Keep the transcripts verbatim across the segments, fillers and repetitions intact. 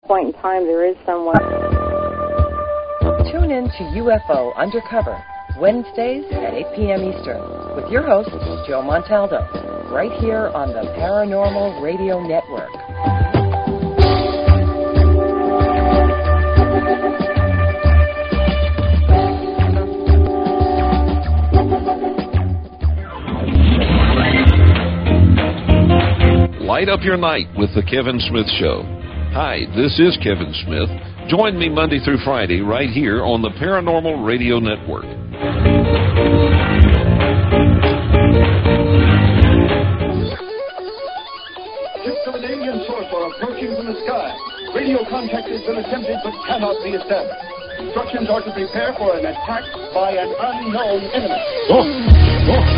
point in time there is someone. Tune in to U F O Undercover, Wednesdays at eight p.m. Eastern, with your host, Joe Montaldo, right here on the Paranormal Radio Network. Light up your night with The Kevin Smith Show. Hi, this is Kevin Smith. Join me Monday through Friday right here on the Paranormal Radio Network. Ships of an alien source are approaching from the sky. Radio contact has been attempted but cannot be established. Instructions are to prepare for an attack by an unknown enemy. Oh! Oh!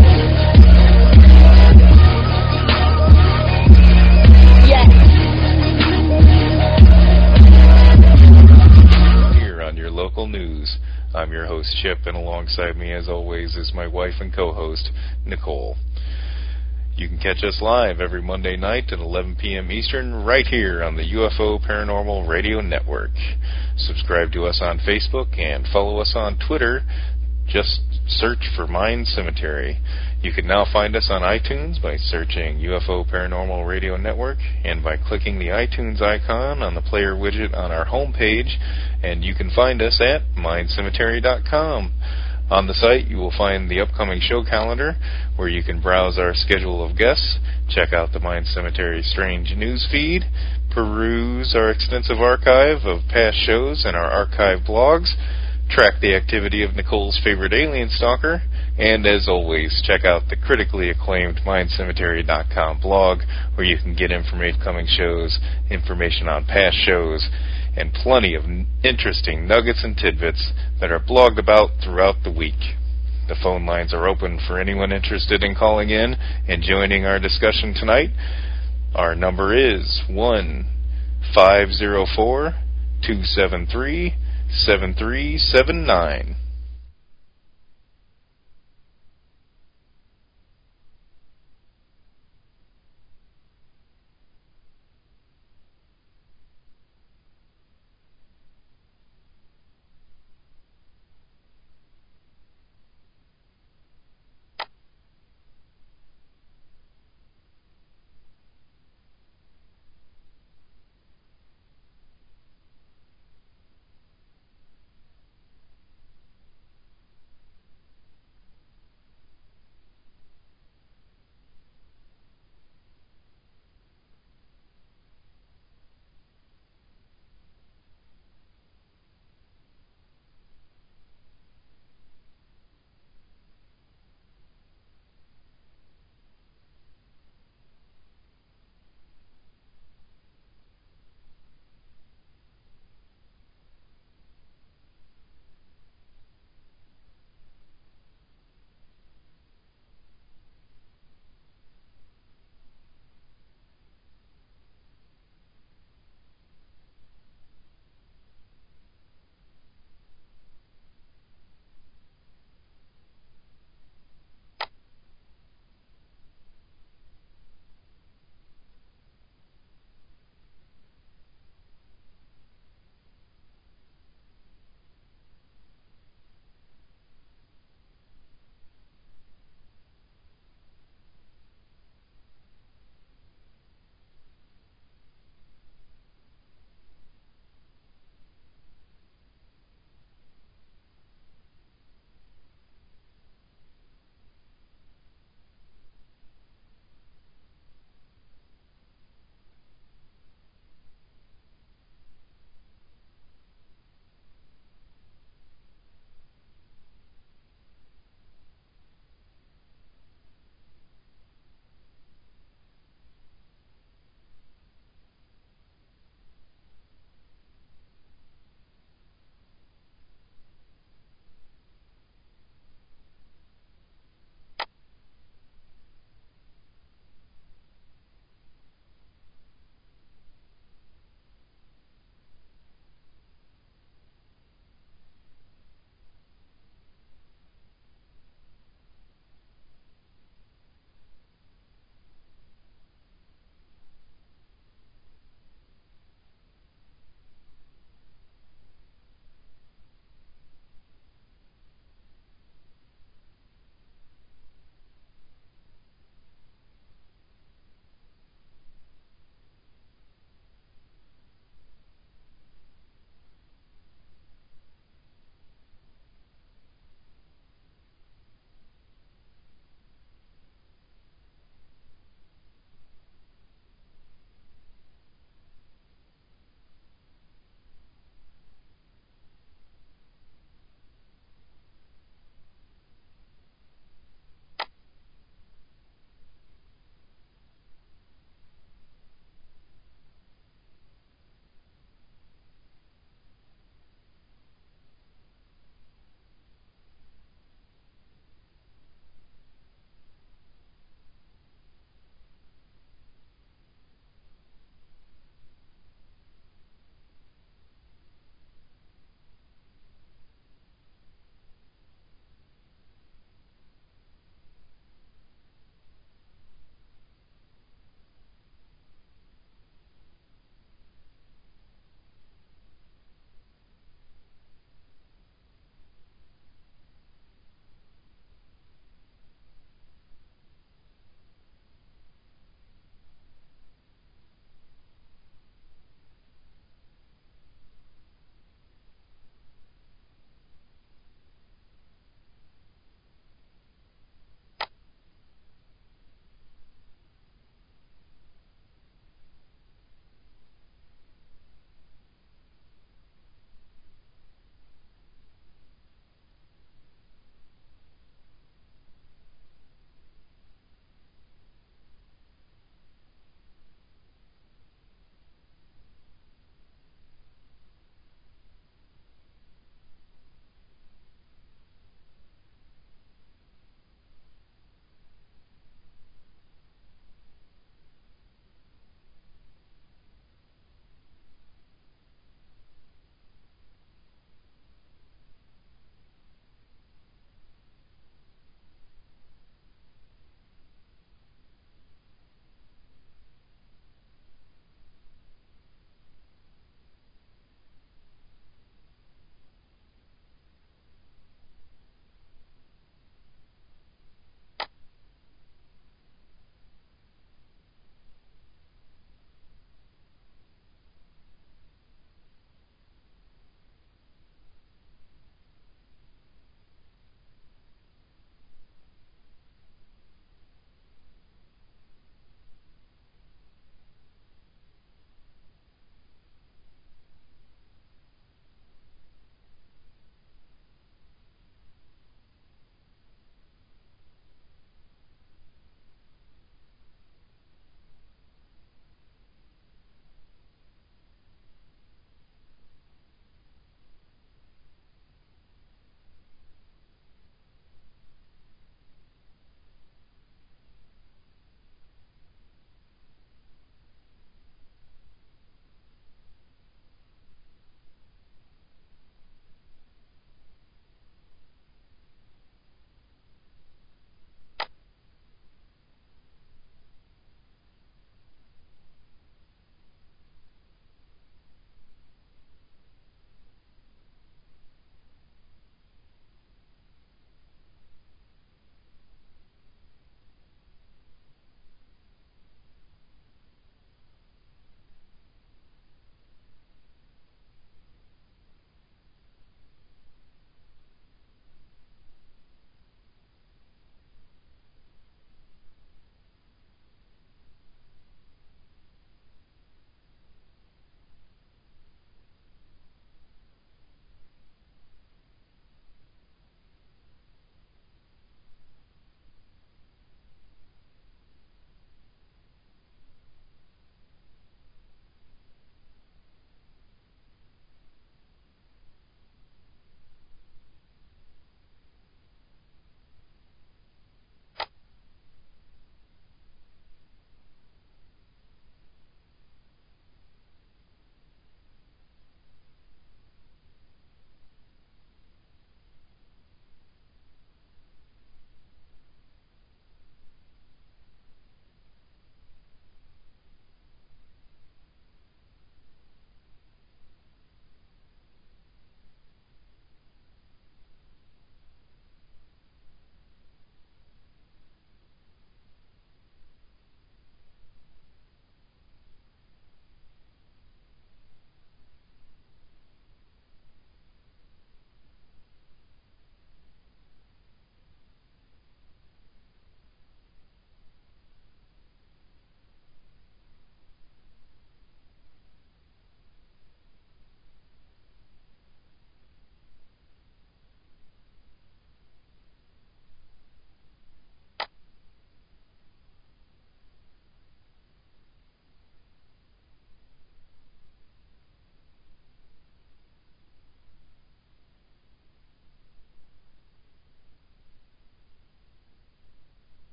Local news. I'm your host, Chip, and alongside me, as always, is my wife and co-host, Nicole. You can catch us live every Monday night at eleven p.m. Eastern, right here on the U F O Paranormal Radio Network. Subscribe to us on Facebook and follow us on Twitter. Just search for Mind Cemetery. You can now find us on iTunes by searching U F O Paranormal Radio Network and by clicking the iTunes icon on the player widget on our homepage, and you can find us at mind cemetery dot com. On the site, you will find the upcoming show calendar, where you can browse our schedule of guests, check out the Mind Cemetery Strange News feed, peruse our extensive archive of past shows and our archive blogs, track the activity of Nicole's favorite alien stalker, and as always, check out the critically acclaimed mind cemetery dot com blog, where you can get information on coming shows, information on past shows, and plenty of interesting nuggets and tidbits that are blogged about throughout the week. The phone lines are open for anyone interested in calling in and joining our discussion tonight. Our number is one five zero four, two seven three, seven three seven nine.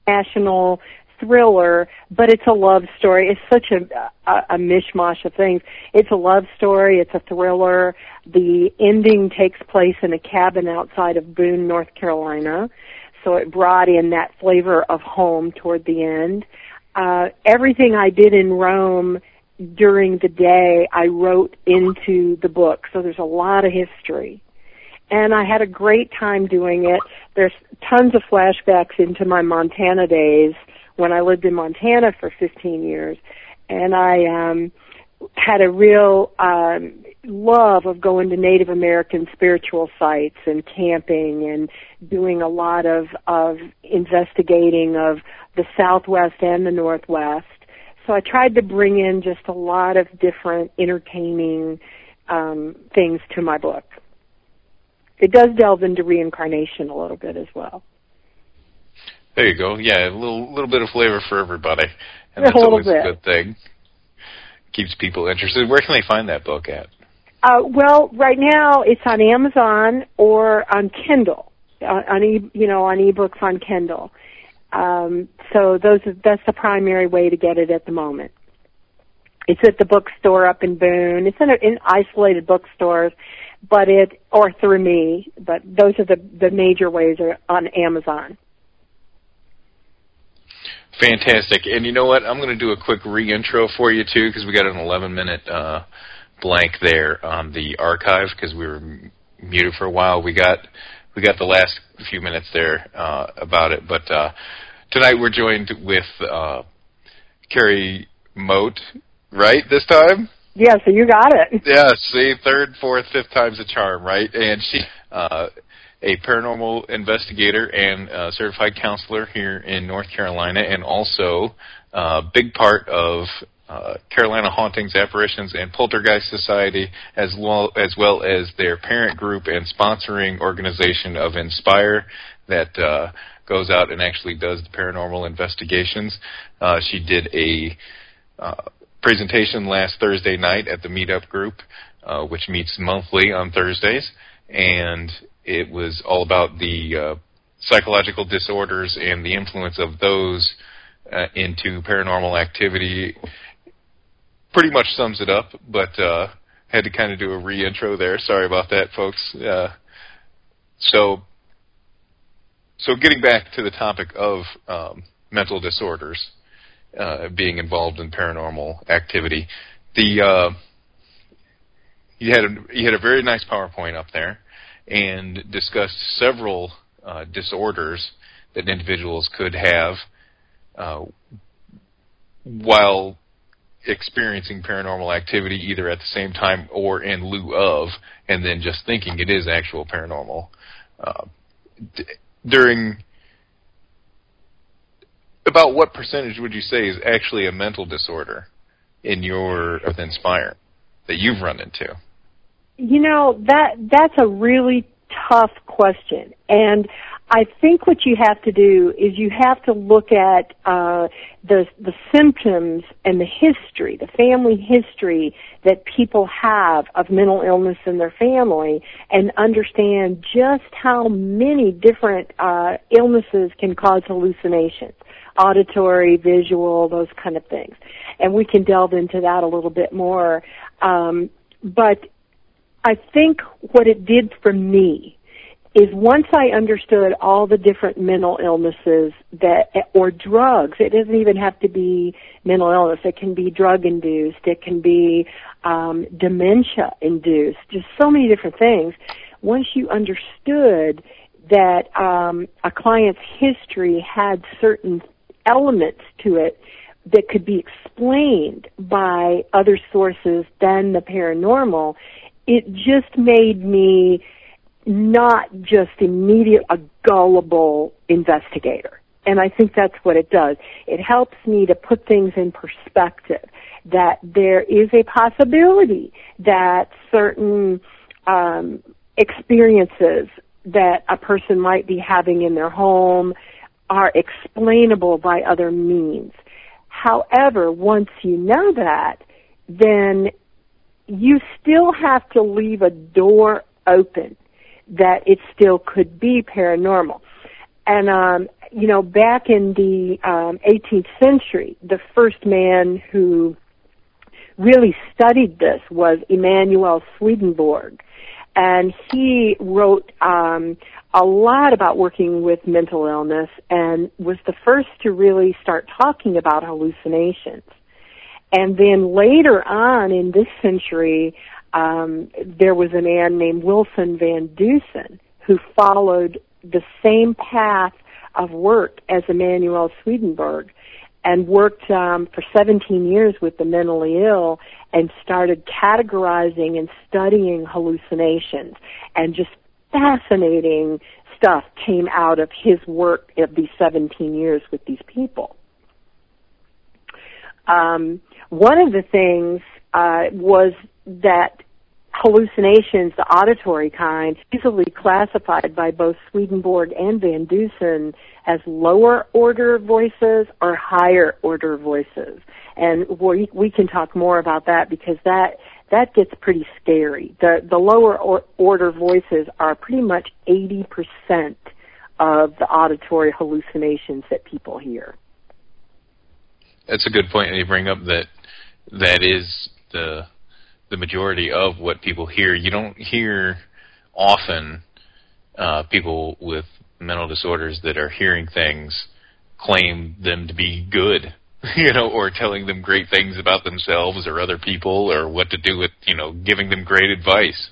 national thriller, but it's a love story. It's such a, a, a mishmash of things. It's a love story. It's a thriller. The ending takes place in a cabin outside of Boone, North Carolina, so it brought in that flavor of home toward the end. Uh, everything I did in Rome during the day, I wrote into the book, so there's a lot of history. And I had a great time doing it. There's tons of flashbacks into my Montana days when I lived in Montana for fifteen years. And I um, had a real um, love of going to Native American spiritual sites and camping and doing a lot of, of investigating of the Southwest and the Northwest. So I tried to bring in just a lot of different entertaining um, things to my book. It does delve into reincarnation a little bit as well. There you go. Yeah, a little little bit of flavor for everybody, and that's a always bit. a good thing. Keeps people interested. Where can they find that book at? Uh, well, right now it's on Amazon or on Kindle, on, on e, you know, on ebooks on Kindle. Um, so those are, that's the primary way to get it at the moment. It's at the bookstore up in Boone. It's in, a, in isolated bookstores, but it or through me. But those are the the major ways are on Amazon. Fantastic. And you know what? I'm going to do a quick re-intro for you, too, because we got an eleven-minute uh, blank there on the archive because we were muted for a while. We got we got the last few minutes there uh, about it. But uh, tonight we're joined with uh, Carrie Moat, right, this time? Yeah, so you got it. Yeah, see, third, fourth, fifth time's a charm, right? And she... Uh, a paranormal investigator and uh, certified counselor here in North Carolina, and also a uh, big part of uh, Carolina Hauntings, Apparitions, and Poltergeist Society, as well, as well as their parent group and sponsoring organization of Inspire that uh, goes out and actually does the paranormal investigations. Uh, she did a uh, presentation last Thursday night at the Meetup group, uh, which meets monthly on Thursdays, and it was all about the uh, psychological disorders and the influence of those uh, into paranormal activity. Pretty much sums it up, but uh, had to kind of do a re-intro there. Sorry about that, folks. Uh, so, so getting back to the topic of um, mental disorders uh, being involved in paranormal activity, the uh, you had a, you had a very nice PowerPoint up there, and discussed several uh, disorders that individuals could have uh, while experiencing paranormal activity, either at the same time or in lieu of, and then just thinking it is actual paranormal. Uh, d- during about what percentage would you say is actually a mental disorder in your with Inspire that you've run into? You know, that that's a really tough question. And I think what you have to do is you have to look at uh, the the symptoms and the history, the family history that people have of mental illness in their family, and understand just how many different uh, illnesses can cause hallucinations, auditory, visual, those kind of things. And we can delve into that a little bit more. Um, but I think what it did for me is once I understood all the different mental illnesses that, or drugs, it doesn't even have to be mental illness. It can be drug-induced. It can be um, dementia-induced. Just so many different things. Once you understood that um, a client's history had certain elements to it that could be explained by other sources than the paranormal, it just made me not just immediate a gullible investigator. And I think that's what it does. It helps me to put things in perspective, that there is a possibility that certain um, experiences that a person might be having in their home are explainable by other means. However, once you know that, then you still have to leave a door open that it still could be paranormal. And, um, you know, back in the um, eighteenth century, the first man who really studied this was Emanuel Swedenborg. And he wrote um, a lot about working with mental illness and was the first to really start talking about hallucinations. And then later on in this century, um, there was a man named Wilson Van Dusen who followed the same path of work as Emanuel Swedenborg and worked um, for seventeen years with the mentally ill and started categorizing and studying hallucinations. And just fascinating stuff came out of his work of these seventeen years with these people. Um, one of the things uh, was that hallucinations, the auditory kind, easily classified by both Swedenborg and Van Dusen as lower order voices or higher order voices. And we, we can talk more about that because that that gets pretty scary. The, the lower or, order voices are pretty much eighty percent of the auditory hallucinations that people hear. That's a good point, and you bring up that that is the the majority of what people hear. You don't hear often uh, people with mental disorders that are hearing things claim them to be good, you know, or telling them great things about themselves or other people or what to do with, you know, giving them great advice.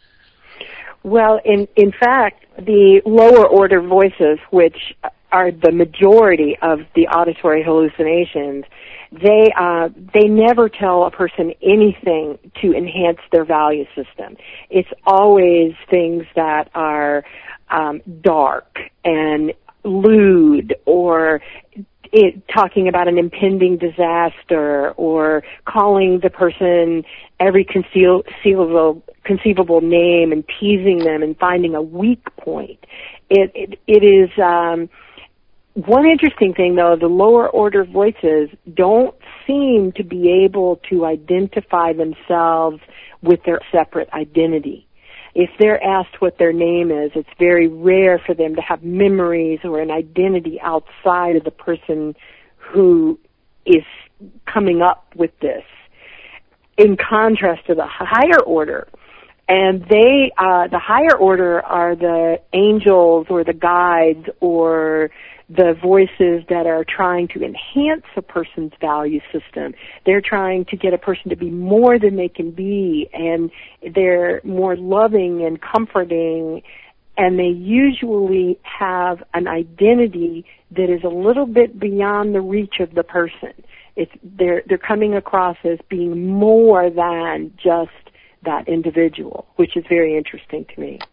Well, in in fact, the lower order voices, which are the majority of the auditory hallucinations, they uh, they never tell a person anything to enhance their value system. It's always things that are um, dark and lewd, or it, talking about an impending disaster, or calling the person every conceal, conceivable, conceivable name and teasing them and finding a weak point. It it, it is. Um, One interesting thing, though, the lower order voices don't seem to be able to identify themselves with their separate identity. If they're asked what their name is, it's very rare for them to have memories or an identity outside of the person who is coming up with this, in contrast to the higher order. And they, uh, the higher order are the angels or the guides or the voices that are trying to enhance a person's value system. They're trying to get a person to be more than they can be, and they're more loving and comforting, and they usually have an identity that is a little bit beyond the reach of the person. It's, they're, they're coming across as being more than just that individual, which is very interesting to me.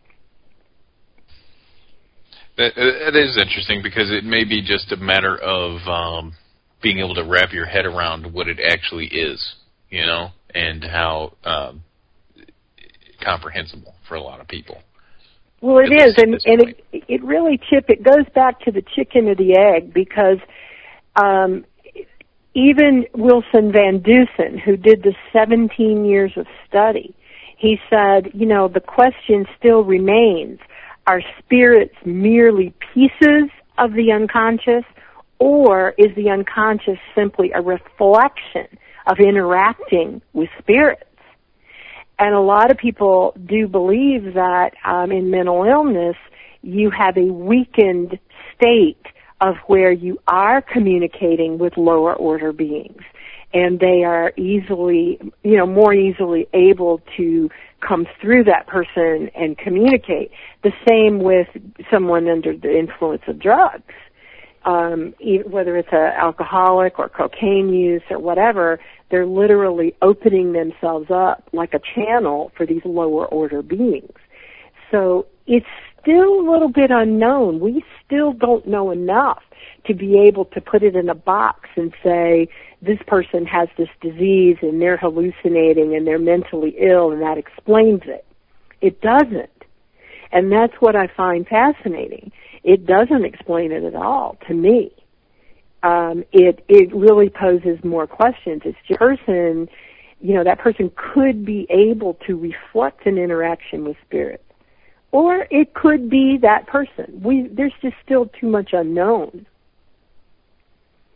That, that is interesting because it may be just a matter of um, being able to wrap your head around what it actually is, you know, and how um, comprehensible for a lot of people. Well, it is, and, and it, it really, Chip, it goes back to the chicken or the egg, because um, even Wilson Van Dusen, who did the seventeen years of study, he said, you know, the question still remains, are spirits merely pieces of the unconscious, or is the unconscious simply a reflection of interacting with spirits? And a lot of people do believe that um, in mental illness, you have a weakened state of where you are communicating with lower order beings, and they are easily, you know, more easily able to come through that person and communicate. The same with someone under the influence of drugs. Um, whether it's an alcoholic or cocaine use or whatever, they're literally opening themselves up like a channel for these lower order beings. So it's still a little bit unknown. We still don't know enough to be able to put it in a box and say, this person has this disease and they're hallucinating and they're mentally ill and that explains it. It doesn't. And that's what I find fascinating. It doesn't explain it at all to me. Um, it it really poses more questions. It's just a person, you know, that person could be able to reflect an interaction with spirit. Or it could be that person. We there's just still too much unknown.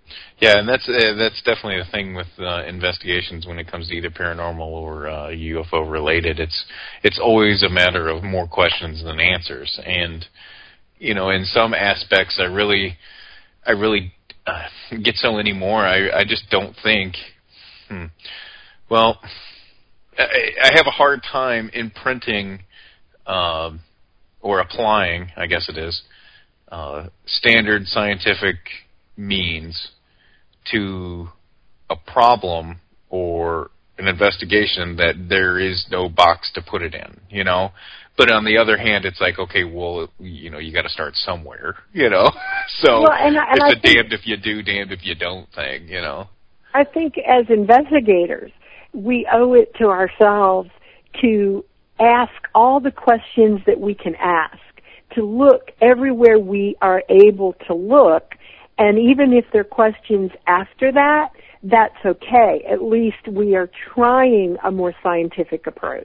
Yeah, and that's uh, that's definitely the thing with uh, investigations when it comes to either paranormal or uh, U F O related. It's it's always a matter of more questions than answers, and you know, in some aspects, I really, I really uh, get so anymore. I I just don't think. Hmm, well, I, I have a hard time imprinting um, or applying, I guess it is, uh, standard scientific means to a problem or an investigation that there is no box to put it in, you know? But on the other hand, it's like, okay, well, you know, you got to start somewhere, you know? So well, and, and it's I a think, damned if you do, damned if you don't thing, you know? I think as investigators, we owe it to ourselves to ask all the questions that we can ask, to look everywhere we are able to look. And even if there are questions after that, that's okay. At least we are trying a more scientific approach.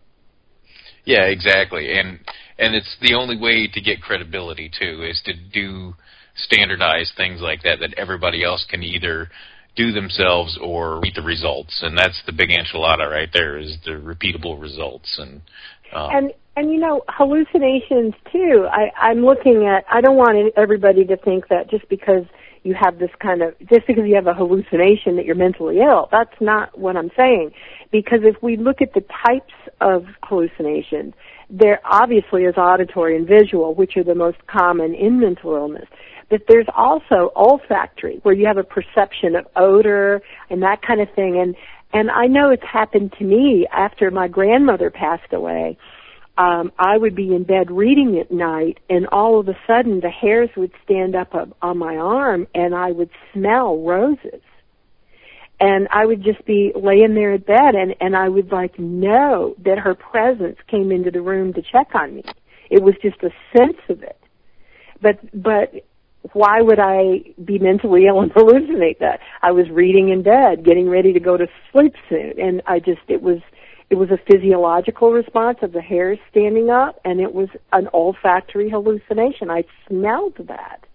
Yeah, exactly. And and it's the only way to get credibility, too, is to do standardized things like that that everybody else can either do themselves or read the results. And that's the big enchilada right there, is the repeatable results. And um, and And, you know, hallucinations, too. I, I'm looking at, I don't want everybody to think that just because you have this kind of, just because you have a hallucination that you're mentally ill. That's not what I'm saying. Because if we look at the types of hallucinations, there obviously is auditory and visual, which are the most common in mental illness. But there's also olfactory, where you have a perception of odor and that kind of thing. And, and I know it's happened to me after my grandmother passed away. Um, I would be in bed reading at night, and all of a sudden the hairs would stand up on my arm, and I would smell roses. And I would just be laying there at bed, and, and I would, like, know that her presence came into the room to check on me. It was just a sense of it. But, but why would I be mentally ill and hallucinate that? I was reading in bed, getting ready to go to sleep soon, and I just, it was... It was a physiological response of the hairs standing up, and it was an olfactory hallucination. I smelled that.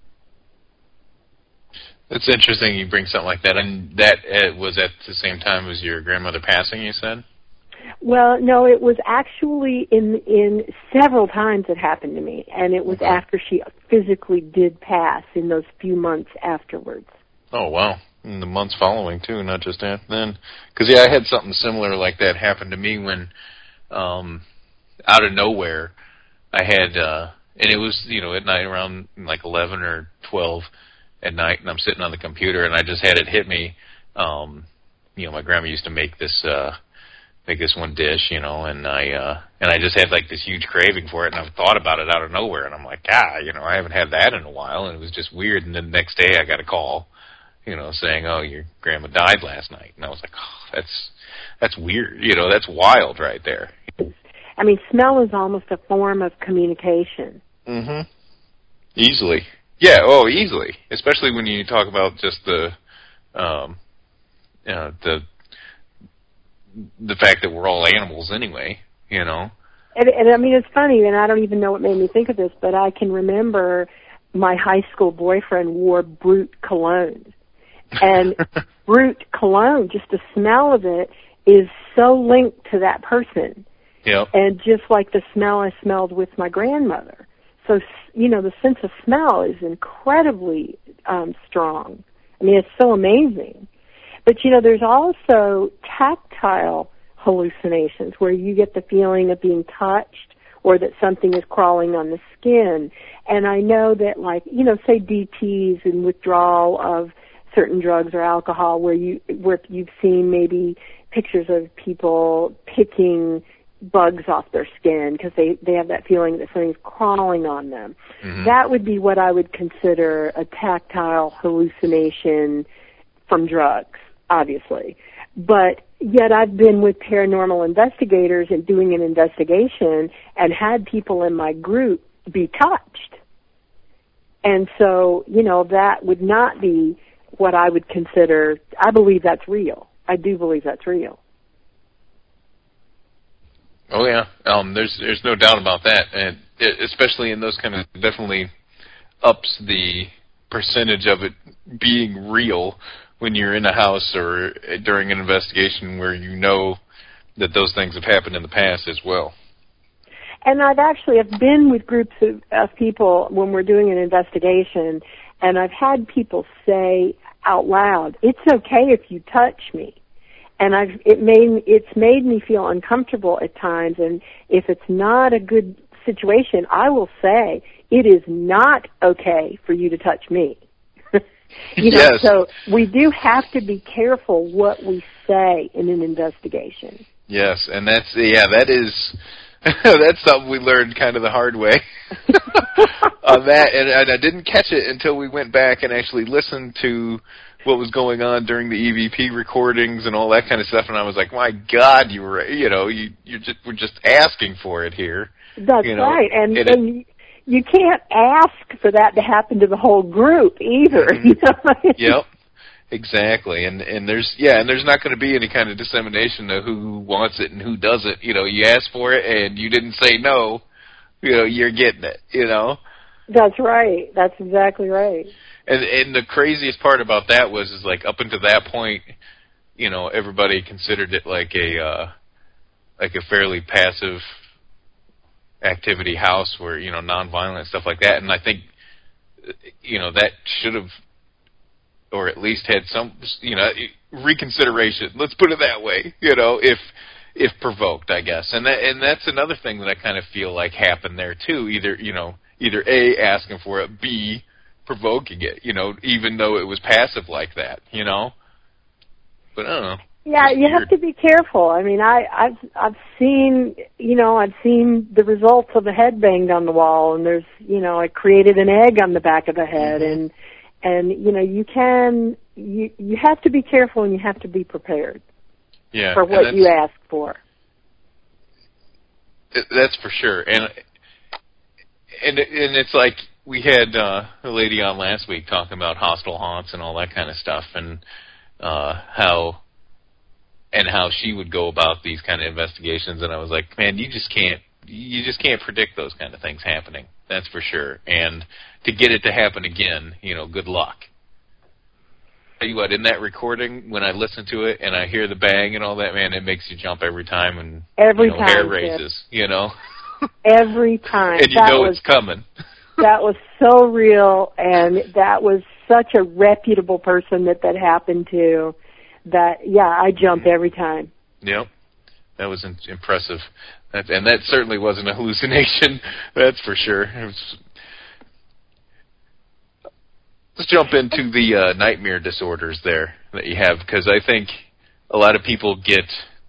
It's interesting you bring something like that. And that uh, was at the same time as your grandmother passing, you said? Well, no, it was actually in in several times it happened to me, and it was Okay. after she physically did pass in those few months afterwards. Oh, wow. In the months following, too, not just after then. Because, yeah, I had something similar like that happen to me when, um, out of nowhere, I had, uh, and it was, you know, at night around like eleven or twelve at night, and I'm sitting on the computer, and I just had it hit me. Um, you know, my grandma used to make this, uh, make this one dish, you know, and I, uh, and I just had like this huge craving for it, and I thought about it out of nowhere, and I'm like, ah, you know, I haven't had that in a while, and it was just weird, and then the next day I got a call, you know, saying, oh, your grandma died last night. And I was like, oh, that's that's weird. You know, that's wild right there. I mean, smell is almost a form of communication. Mm-hmm. Easily. Yeah, oh, easily. Especially when you talk about just the, um, you know, the, the fact that we're all animals anyway, you know. And, and I mean, it's funny, and I don't even know what made me think of this, but I can remember my high school boyfriend wore Brute cologne. And Brute cologne, just the smell of it, is so linked to that person. Yep. And just like the smell I smelled with my grandmother. So, you know, the sense of smell is incredibly um, strong. I mean, it's so amazing. But, you know, there's also tactile hallucinations where you get the feeling of being touched or that something is crawling on the skin. And I know that, like, you know, say D Ts and withdrawal of certain drugs or alcohol, where you where you've seen maybe pictures of people picking bugs off their skin because they they have that feeling that something's crawling on them. Mm-hmm. That would be what I would consider a tactile hallucination from drugs, obviously. But yet I've been with paranormal investigators and doing an investigation and had people in my group be touched. And so, you know, that would not be what I would consider, I believe that's real. I do believe that's real. Oh, yeah. Um, there's there's no doubt about that. And it, especially in those kind of, definitely ups the percentage of it being real when you're in a house or during an investigation where you know that those things have happened in the past as well. And I've actually have been with groups of, of people when we're doing an investigation, and I've had people say out loud, "It's okay if you touch me." And I've it made it's made me feel uncomfortable at times. And if it's not a good situation, I will say it is not okay for you to touch me. you know, yes. So we do have to be careful what we say in an investigation. Yes, and that's yeah, that is that's something we learned kind of the hard way on that, and, and I didn't catch it until we went back and actually listened to what was going on during the E V P recordings and all that kind of stuff, and I was like, my God, you were, you know, you you just we're just asking for it here. That's you know? right, and, and, and it, you can't ask for that to happen to the whole group either. Mm-hmm. You know? Yep. Exactly, and and there's yeah, and there's not going to be any kind of dissemination of who wants it and who doesn't. You know, you asked for it and you didn't say no. You know, you're getting it. You know. That's right. That's exactly right. And and the craziest part about that was is like up until that point, you know, everybody considered it like a uh, like a fairly passive activity house where you know nonviolent stuff like that, and I think you know that should have. Or at least had some, you know, reconsideration. Let's put it that way, you know, if if provoked, I guess. And that, and that's another thing that I kind of feel like happened there too. Either you know, either A, asking for it, B, provoking it. You know, even though it was passive like that, you know. But I don't know. Yeah, you weird. have to be careful. I mean, I, I've I've seen, you know, I've seen the results of a head banged on the wall, and there's, you know, I created an egg on the back of the head, mm-hmm. and. And, you know, you can, you you have to be careful and you have to be prepared yeah, for what you ask for. That's for sure. And and and it's like we had uh, a lady on last week talking about hostile haunts and all that kind of stuff, and uh, how and how she would go about these kind of investigations. And I was like, man, you just can't you just can't predict those kind of things happening. That's for sure. And to get it to happen again, you know, good luck. Tell you what, in that recording, when I listen to it and I hear the bang and all that, man, it makes you jump every time and every you know, time, hair raises, you know. Every time. And you that know was, it's coming. That was so real, and that was such a reputable person that that happened to that, yeah, I jump mm-hmm. every time. Yep. That was in- impressive. That, and that certainly wasn't a hallucination, that's for sure. It was, let's jump into the uh, nightmare disorders there that you have, because I think a lot of people get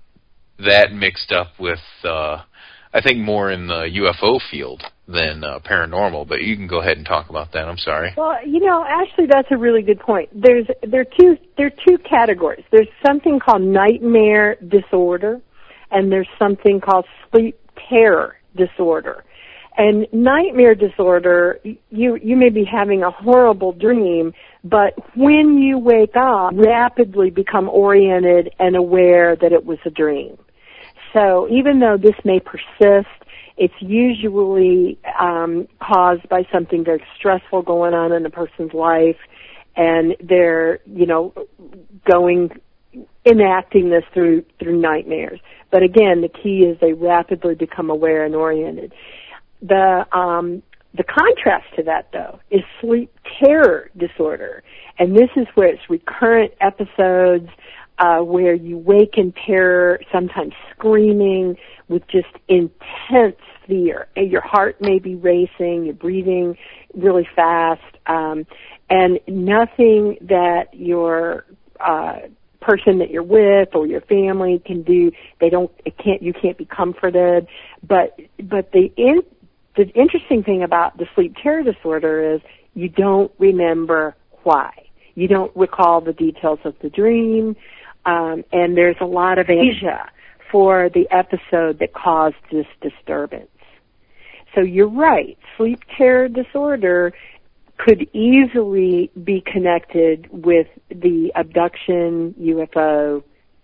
that mixed up with, uh, I think, more in the U F O field than uh, paranormal, but you can go ahead and talk about that. I'm sorry. Well, you know, actually, that's a really good point. There's there are two there are two categories. There's something called nightmare disorder, and there's something called sleep terror disorder. And nightmare disorder, you you may be having a horrible dream, but when you wake up, rapidly become oriented and aware that it was a dream. So even though this may persist, it's usually um, caused by something very stressful going on in a person's life, and they're, you know, going, enacting this through through nightmares. But again, the key is they rapidly become aware and oriented. The um, the contrast to that, though, is sleep terror disorder, and this is where it's recurrent episodes uh, where you wake in terror, sometimes screaming with just intense fear. And your heart may be racing, you're breathing really fast, um, and nothing that your uh, person that you're with or your family can do. They don't. It can't. You can't be comforted. But but the in, the interesting thing about the sleep terror disorder is you don't remember why. You don't recall the details of the dream, um, and there's a lot of amnesia for the episode that caused this disturbance. So you're right. Sleep terror disorder could easily be connected with the abduction U F O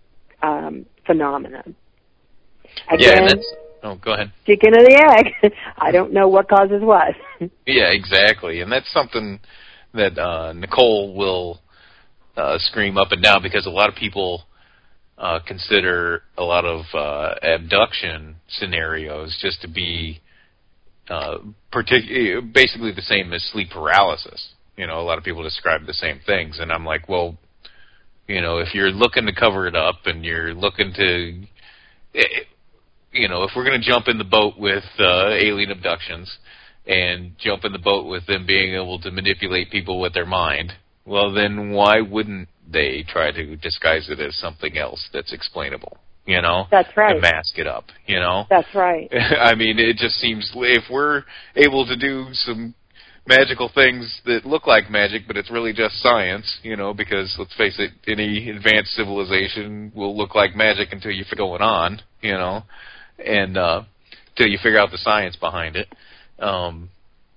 um, phenomenon. Again, yeah, and that's, oh, go ahead. Chicken or the egg. I don't know what causes what. Yeah, exactly. And that's something that uh, Nicole will uh, scream up and down, because a lot of people uh, consider a lot of uh, abduction scenarios just to be uh, partic- basically the same as sleep paralysis. You know, a lot of people describe the same things, and I'm like, well, you know, if you're looking to cover it up and you're looking to, you know, if we're going to jump in the boat with uh, alien abductions and jump in the boat with them being able to manipulate people with their mind, well, then why wouldn't they try to disguise it as something else that's explainable, you know? That's right. And mask it up, you know? That's right. I mean, it just seems, if we're able to do some magical things that look like magic, but it's really just science, you know, because let's face it, any advanced civilization will look like magic until you figure what's going on, you know, and uh, until you figure out the science behind it. Um,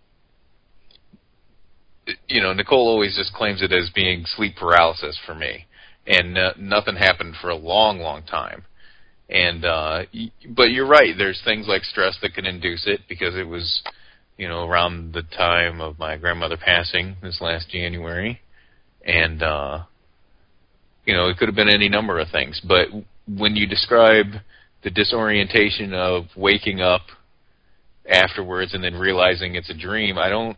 you know, Nicole always just claims it as being sleep paralysis for me, and uh, nothing happened for a long, long time. And uh, but you're right, there's things like stress that can induce it, because it was, you know, around the time of my grandmother passing this last January. And, uh, you know, it could have been any number of things. But when you describe the disorientation of waking up afterwards and then realizing it's a dream, I don't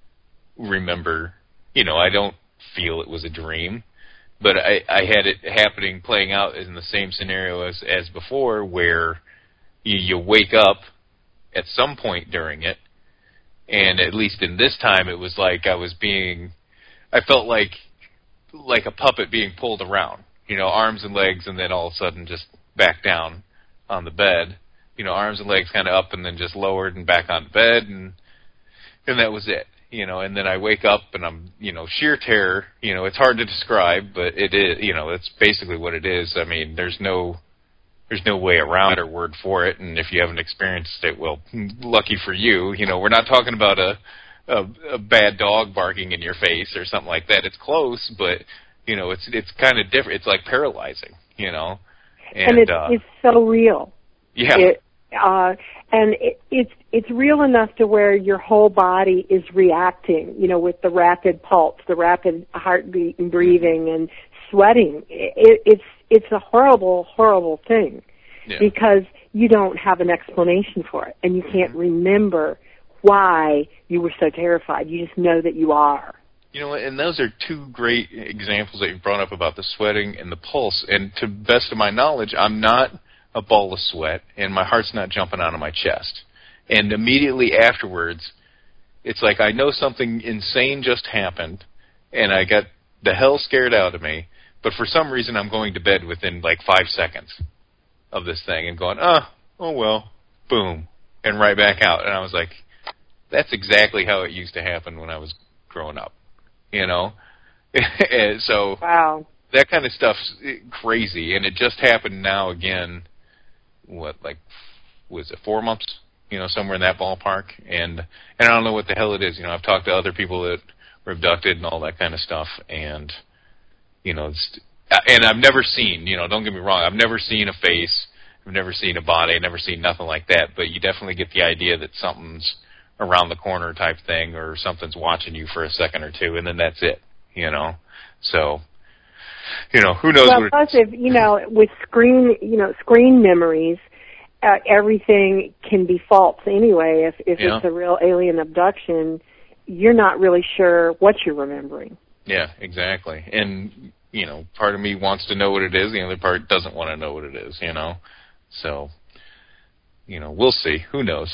remember, you know, I don't feel it was a dream. But I, I had it happening, playing out in the same scenario as, as before, where you, you wake up at some point during it. And at least in this time, it was like I was being, I felt like like a puppet being pulled around, you know, arms and legs, and then all of a sudden just back down on the bed, you know, arms and legs kind of up and then just lowered and back on the bed, and and that was it, you know. And then I wake up and I'm, you know, sheer terror, you know, it's hard to describe, but it is, you know, it's basically what it is. I mean, there's no There's no way around it or word for it, and if you haven't experienced it, well, lucky for you. You know, we're not talking about a, a, a bad dog barking in your face or something like that. It's close, but, you know, it's it's kind of different. It's like paralyzing, you know. And, and it's, uh, it's so real. Yeah. It, uh, and it, it's it's real enough to where your whole body is reacting, you know, with the rapid pulse, the rapid heartbeat and breathing and sweating. It, it's It's a horrible, horrible thing, yeah, because you don't have an explanation for it, and you can't remember why you were so terrified. You just know that you are. You know, and those are two great examples that you brought up about the sweating and the pulse. And to the best of my knowledge, I'm not a ball of sweat, and my heart's not jumping out of my chest. And immediately afterwards, it's like I know something insane just happened, and I got the hell scared out of me. But for some reason, I'm going to bed within like five seconds of this thing and going, oh, oh well, boom, and right back out. And I was like, that's exactly how it used to happen when I was growing up, you know? And so wow, that kind of stuff's crazy. And it just happened now again, what, like, was it four months? You know, somewhere in that ballpark. And, and I don't know what the hell it is. You know, I've talked to other people that were abducted and all that kind of stuff, and you know, it's, and I've never seen, you know, don't get me wrong, I've never seen a face, I've never seen a body, I've never seen nothing like that, but you definitely get the idea that something's around the corner type thing, or something's watching you for a second or two, and then that's it, you know. So, you know, who knows well, what it plus is. if, you know, with screen, you know, screen memories, uh, everything can be false anyway. If, if yeah. it's a real alien abduction, you're not really sure what you're remembering. Yeah, exactly. And, you know, part of me wants to know what it is, the other part doesn't want to know what it is, you know. So, you know, we'll see. Who knows?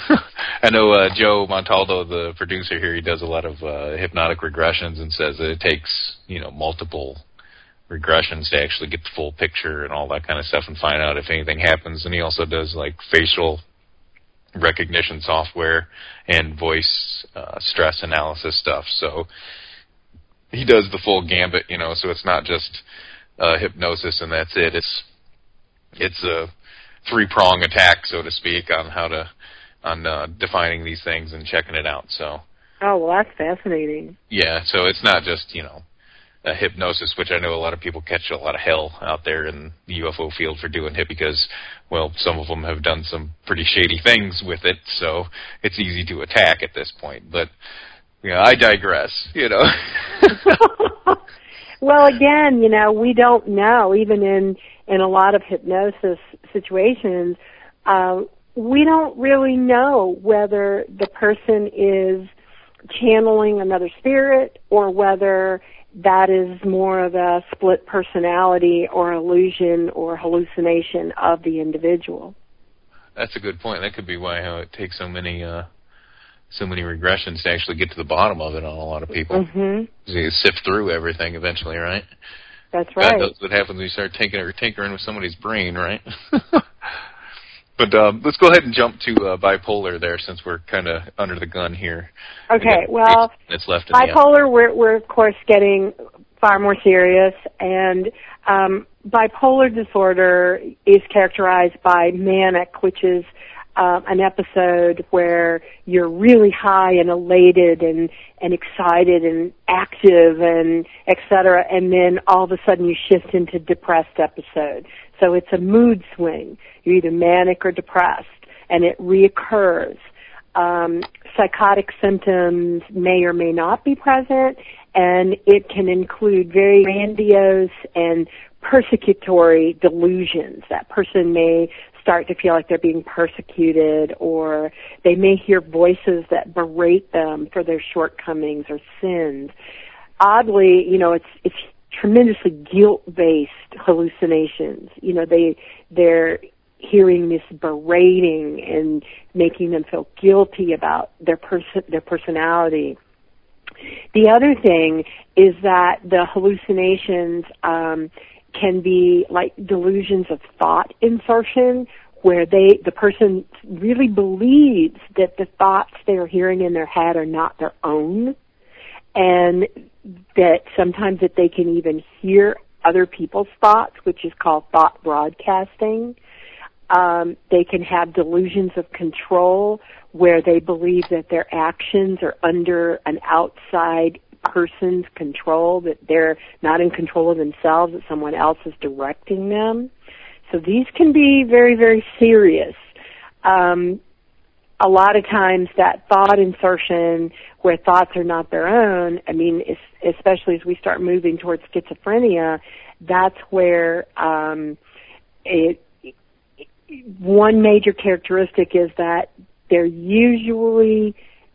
I know uh, Joe Montaldo, the producer here, he does a lot of uh, hypnotic regressions and says that it takes, you know, multiple regressions to actually get the full picture and all that kind of stuff and find out if anything happens. And he also does, like, facial recognition software and voice uh, stress analysis stuff. So he does the full gambit, you know, so it's not just uh, hypnosis and that's it. It's it's a three-prong attack, so to speak, on how to on uh, defining these things and checking it out. So. Oh, well, that's fascinating. Yeah, so it's not just, you know, a hypnosis, which I know a lot of people catch a lot of hell out there in the U F O field for doing it because, well, some of them have done some pretty shady things with it, so it's easy to attack at this point. But Yeah, I digress, you know. Well, again, you know, we don't know, even in, in a lot of hypnosis situations, uh, we don't really know whether the person is channeling another spirit or whether that is more of a split personality or illusion or hallucination of the individual. That's a good point. That could be why how it takes so many uh, so many regressions to actually get to the bottom of it on a lot of people. Mm-hmm. You sift through everything eventually, right? That's right. God knows what happens when you start tinkering or tinkering with somebody's brain, right? But um, let's go ahead and jump to uh, bipolar there, since we're kind of under the gun here. Okay, we well, it's left in bipolar, we're, we're of course getting far more serious, and um, bipolar disorder is characterized by manic, which is uh, an episode where you're really high and elated and, and excited and active and et cetera, and then all of a sudden you shift into depressed episode. So it's a mood swing. You're either manic or depressed, and it reoccurs. Um, psychotic symptoms may or may not be present, and it can include very grandiose and persecutory delusions. That person may start to feel like they're being persecuted, or they may hear voices that berate them for their shortcomings or sins. Oddly, you know, it's it's tremendously guilt-based hallucinations. You know, they they're hearing this berating and making them feel guilty about their person their personality. The other thing is that the hallucinations um, can be like delusions of thought insertion, where they the person really believes that the thoughts they are hearing in their head are not their own, and that sometimes that they can even hear other people's thoughts, which is called thought broadcasting. Um, they can have delusions of control, where they believe that their actions are under an outside person's control, that they're not in control of themselves, that someone else is directing them. So these can be very, very serious. Um, a lot of times that thought insertion where thoughts are not their own, I mean, especially as we start moving towards schizophrenia, that's where um, it, one major characteristic is that they're usually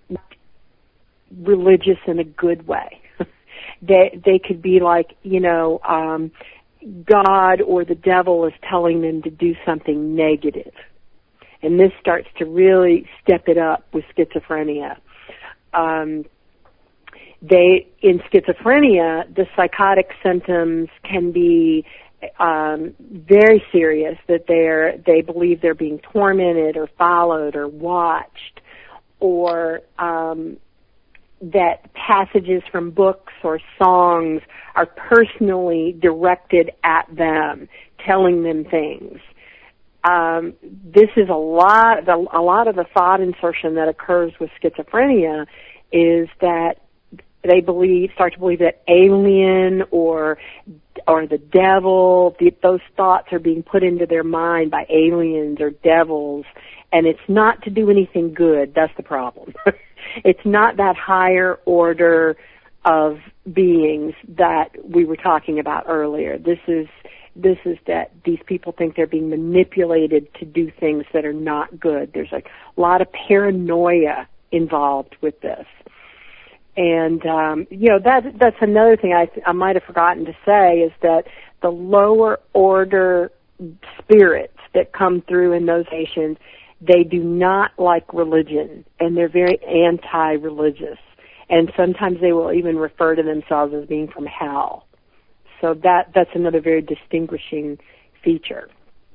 religious in a good way. they they could be like, you know, um, God or the devil is telling them to do something negative. And this starts to really step it up with schizophrenia. Um, they in schizophrenia, the psychotic symptoms can be um, very serious. That they're they believe they're being tormented or followed or watched, or um, that passages from books or songs are personally directed at them, telling them things. Um, this is a lot, the, a lot of the thought insertion that occurs with schizophrenia is that they believe, start to believe that alien or, or the devil, the, those thoughts are being put into their mind by aliens or devils, and it's not to do anything good. That's the problem. It's not that higher order of beings that we were talking about earlier. This is This is that these people think they're being manipulated to do things that are not good. There's like a lot of paranoia involved with this. And, um, you know, that that's another thing I, I might have forgotten to say is that the lower order spirits that come through in those nations, they do not like religion, and they're very anti-religious. And sometimes they will even refer to themselves as being from hell. So that that's another very distinguishing feature.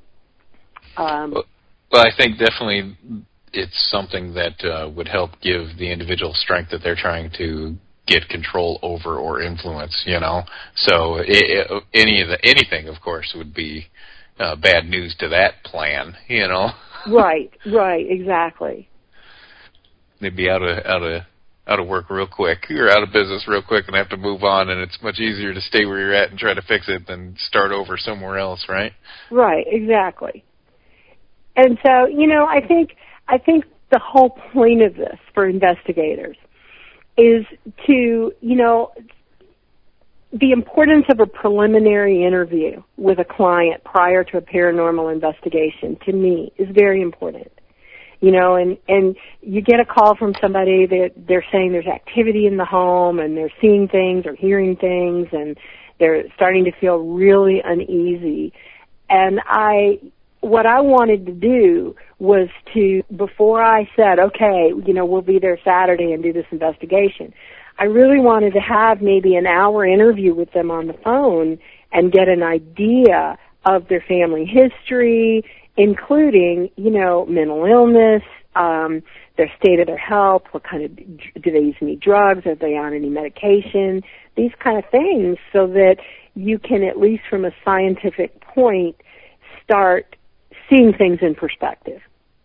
Um, well, well, I think definitely it's something that uh, would help give the individual strength that they're trying to get control over or influence. You know, so it, it, any of the anything, of course, would be uh, bad news to that plan. You know, right, right, exactly. They'd be out of out of. out of work real quick. You're out of business real quick and have to move on, and it's much easier to stay where you're at and try to fix it than start over somewhere else, right? Right, exactly. And so, you know, I think I think the whole point of this for investigators is to, you know, the importance of a preliminary interview with a client prior to a paranormal investigation, to me, is very important. You know, and, and you get a call from somebody that they're saying there's activity in the home and they're seeing things or hearing things and they're starting to feel really uneasy. And I, what I wanted to do was to, before I said, okay, you know, we'll be there Saturday and do this investigation, I really wanted to have maybe an hour interview with them on the phone and get an idea of their family history, including, you know, mental illness, um, their state of their health, what kind of, do they use any drugs, are they on any medication, these kind of things, so that you can, at least from a scientific point, start seeing things in perspective.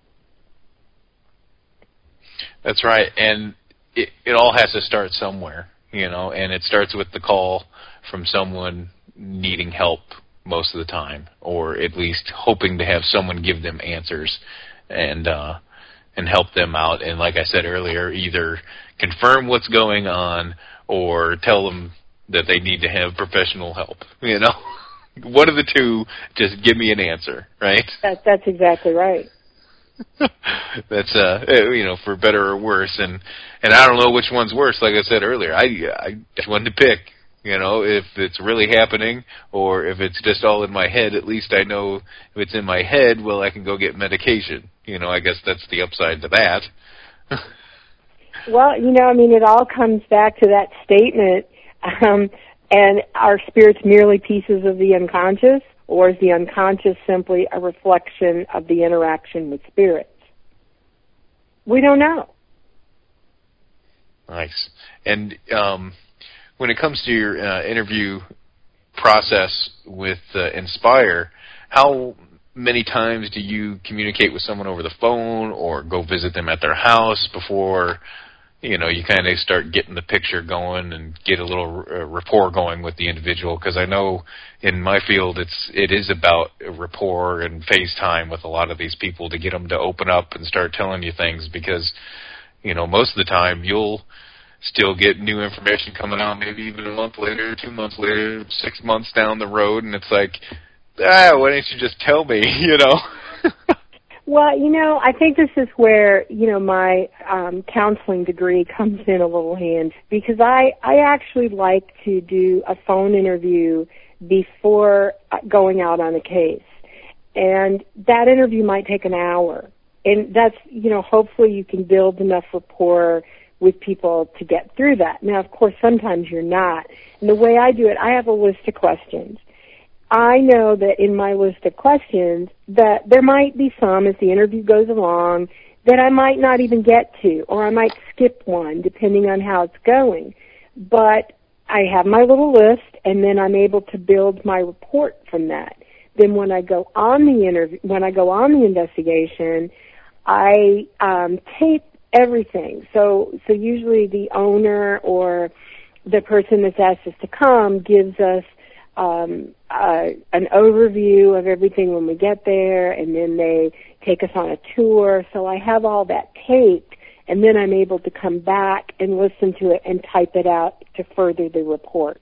That's right, and it, it all has to start somewhere, you know, and it starts with the call from someone needing help most of the time, or at least hoping to have someone give them answers and uh, and help them out. And like I said earlier, either confirm what's going on or tell them that they need to have professional help. You know, one of the two. Just give me an answer, right? That, that's exactly right. That's uh, you know, for better or worse, and and I don't know which one's worse. Like I said earlier, I I just wanted to pick. You know, if it's really happening or if it's just all in my head, at least I know if it's in my head, well, I can go get medication. You know, I guess that's the upside to that. Well, you know, I mean, it all comes back to that statement, um, and are spirits merely pieces of the unconscious, or is the unconscious simply a reflection of the interaction with spirits? We don't know. Nice. And, um, when it comes to your uh, interview process with uh, Inspire, how many times do you communicate with someone over the phone or go visit them at their house before, you know, you kind of start getting the picture going and get a little uh, rapport going with the individual? Because I know in my field it's it is about rapport and FaceTime with a lot of these people to get them to open up and start telling you things, because, you know, most of the time you'll still get new information coming out maybe even a month later, two months later, six months down the road, and it's like, ah, why didn't you just tell me, you know? Well, you know, I think this is where, you know, my um, counseling degree comes in a little hand, because I, I actually like to do a phone interview before going out on a case. And that interview might take an hour. And that's, you know, hopefully you can build enough rapport with people to get through that. Now, of course, sometimes you're not. And the way I do it, I have a list of questions. I know that in my list of questions that there might be some, as the interview goes along, that I might not even get to, or I might skip one, depending on how it's going. But I have my little list, and then I'm able to build my report from that. Then when I go on the interview, when I go on the investigation, I um, tape everything. So, so usually the owner or the person that's asked us to come gives us um, uh, an overview of everything when we get there, and then they take us on a tour. So I have all that taped, and then I'm able to come back and listen to it and type it out to further the report.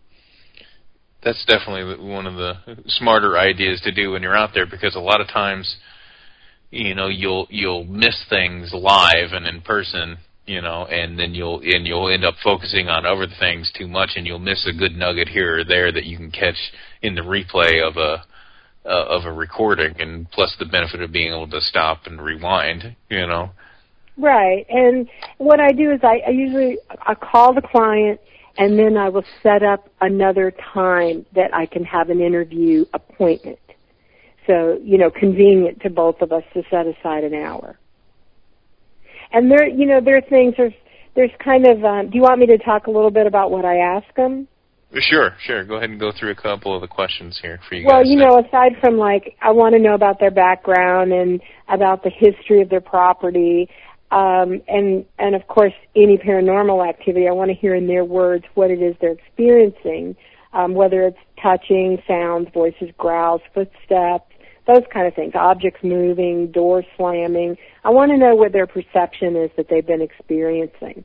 That's definitely one of the smarter ideas to do when you're out there, because a lot of times, you know, you'll you'll miss things live and in person, you know, and then you'll and you'll end up focusing on other things too much, and you'll miss a good nugget here or there that you can catch in the replay of a uh, of a recording, and plus the benefit of being able to stop and rewind, you know. Right, and what I do is I, I usually I call the client, and then I will set up another time that I can have an interview appointment. So, you know, convenient to both of us to set aside an hour. And there, you know, there are things, there's, there's kind of, um, do you want me to talk a little bit about what I ask them? Sure, sure. Go ahead and go through a couple of the questions here for you well, guys. Well, you know, aside from, like, I want to know about their background and about the history of their property, um, and, and, of course, any paranormal activity, I want to hear in their words what it is they're experiencing, um, whether it's touching, sounds, voices, growls, footsteps, those kind of things, objects moving, doors slamming. I want to know what their perception is that they've been experiencing.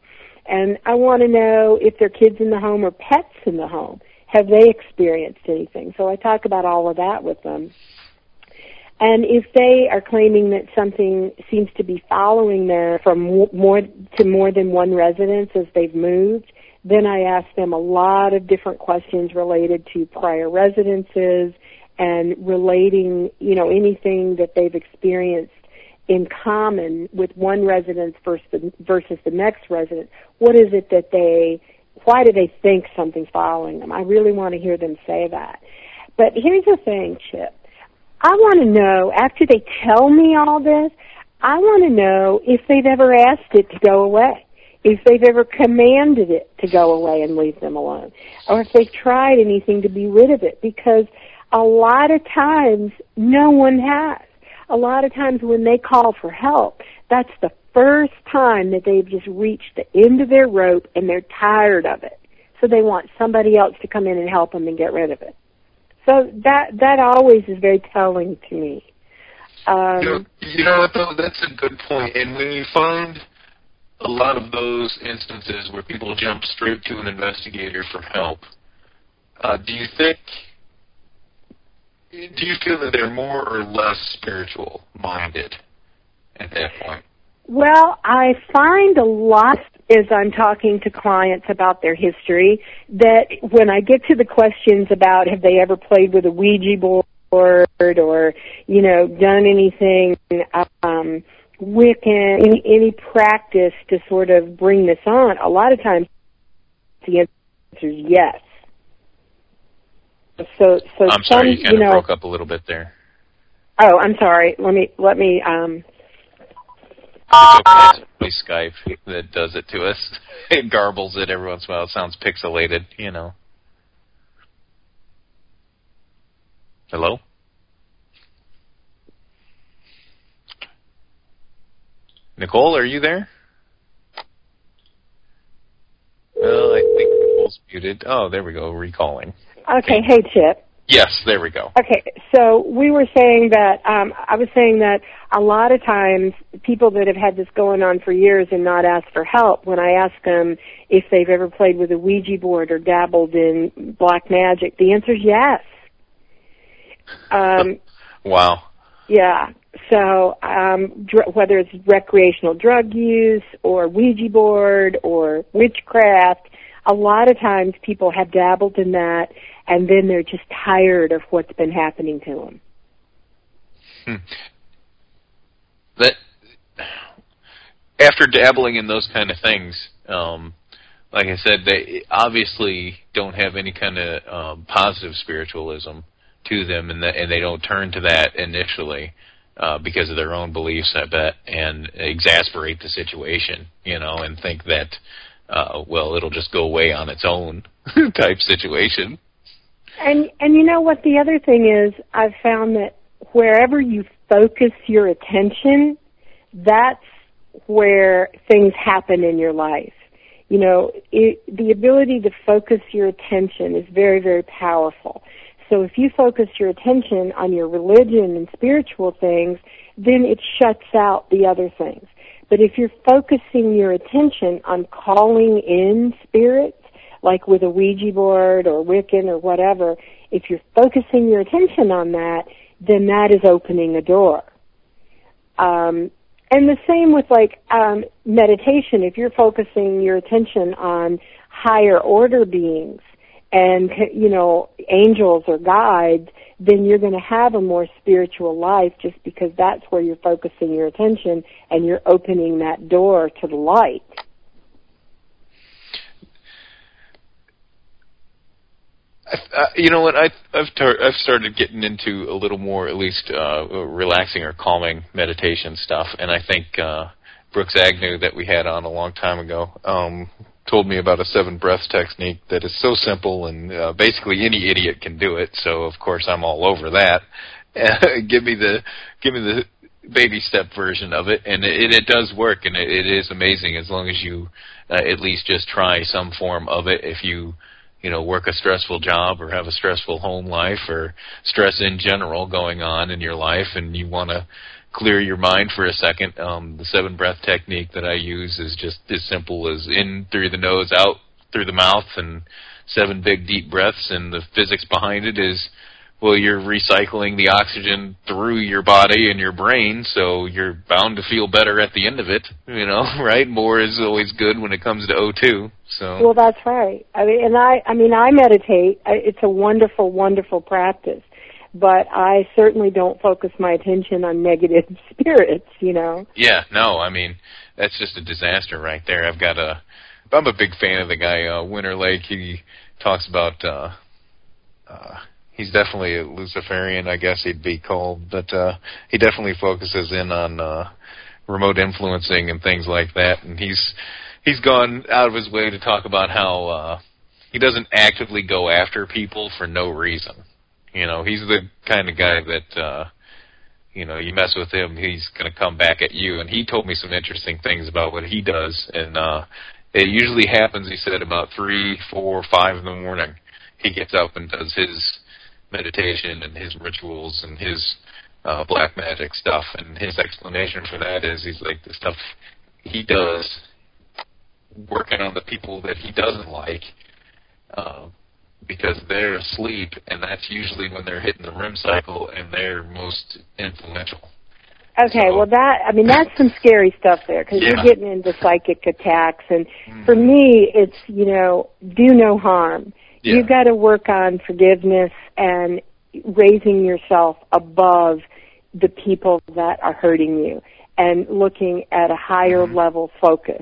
And I want to know if there are kids in the home or pets in the home. Have they experienced anything? So I talk about all of that with them. And if they are claiming that something seems to be following them from more to more than one residence as they've moved, then I ask them a lot of different questions related to prior residences and relating, you know, anything that they've experienced in common with one residence versus the, versus the next residence. What is it that they, why do they think something's following them? I really want to hear them say that. But here's the thing, Chip. I want to know, after they tell me all this, I want to know if they've ever asked it to go away, if they've ever commanded it to go away and leave them alone, or if they've tried anything to be rid of it, because a lot of times no one has. A lot of times when they call for help, that's the first time that they've just reached the end of their rope and they're tired of it. So they want somebody else to come in and help them and get rid of it. So that that always is very telling to me. Um, you, know, you know what, though? That's a good point. And when you find a lot of those instances where people jump straight to an investigator for help, uh, do you think, do you feel that they're more or less spiritual-minded at that point? Well, I find a lot as I'm talking to clients about their history that when I get to the questions about have they ever played with a Ouija board or, you know, done anything um, Wiccan, any, any practice to sort of bring this on, a lot of times the answer is yes. So, so I'm some, sorry, you kind you know, of broke up a little bit there. Oh, I'm sorry. Let me, let me, um, It's okay. It's only Skype that does it to us. It garbles it every once in a while. It sounds pixelated, you know. Hello? Nicole, are you there? Well, I think Nicole's muted. Oh, there we go. Recalling. Okay. Hey, Chip. Yes, there we go. Okay, so we were saying that, um, I was saying that a lot of times people that have had this going on for years and not asked for help, when I ask them if they've ever played with a Ouija board or dabbled in black magic, the answer is yes. Um, wow. Yeah, so um, dr- whether it's recreational drug use or Ouija board or witchcraft, a lot of times people have dabbled in that, and then they're just tired of what's been happening to them. Hmm. That after dabbling in those kind of things, um, like I said, they obviously don't have any kind of um, positive spiritualism to them, and, the, and they don't turn to that initially uh, because of their own beliefs, I bet, and exasperate the situation, you know, and think that, uh, well, it'll just go away on its own type situation. And and you know what the other thing is, I've found that wherever you focus your attention, that's where things happen in your life. You know, it, the ability to focus your attention is very, very powerful. So if you focus your attention on your religion and spiritual things, then it shuts out the other things. But if you're focusing your attention on calling in spirits, like with a Ouija board or Wiccan or whatever, if you're focusing your attention on that, then that is opening a door. Um, and the same with like um, meditation. If you're focusing your attention on higher order beings and, you know, angels or guides, then you're going to have a more spiritual life just because that's where you're focusing your attention and you're opening that door to the light. Uh, you know what? I, I've tar- I've started getting into a little more, at least, uh, relaxing or calming meditation stuff, and I think uh, Brooks Agnew that we had on a long time ago um, told me about a seven breaths technique that is so simple, and uh, basically any idiot can do it. So of course I'm all over that. give me the give me the baby step version of it, and it, it does work, and it, it is amazing as long as you uh, at least just try some form of it. If you you know, work a stressful job or have a stressful home life or stress in general going on in your life and you want to clear your mind for a second. Um, the seven breath technique that I use is just as simple as in through the nose, out through the mouth, and seven big deep breaths. And the physics behind it is, well, you're recycling the oxygen through your body and your brain, so you're bound to feel better at the end of it, you know, right? More is always good when it comes to O two. So. Well, that's right. I mean, and I, I mean, I meditate. It's a wonderful, wonderful practice. But I certainly don't focus my attention on negative spirits, you know. Yeah, no, I mean, that's just a disaster right there. I've got a, I'm a big fan of the guy, uh, Winter Lake. He talks about, uh, uh, he's definitely a Luciferian, I guess he'd be called, but uh, he definitely focuses in on uh, remote influencing and things like that. And he's he's gone out of his way to talk about how uh, he doesn't actively go after people for no reason. You know, he's the kind of guy that, uh, you know, you mess with him, he's going to come back at you. And he told me some interesting things about what he does. And uh, it usually happens, he said, about three, four, five in the morning. He gets up and does his meditation and his rituals and his uh, black magic stuff. And his explanation for that is he's like, the stuff he does working on the people that he doesn't like, uh, because they're asleep, and that's usually when they're hitting the R E M cycle and they're most influential. Okay, so, well that, I mean, that's some scary stuff there, because yeah. you're getting into psychic attacks, and mm. for me, it's, you know, do no harm. Yeah. You've got to work on forgiveness and raising yourself above the people that are hurting you and looking at a higher mm-hmm. level focus.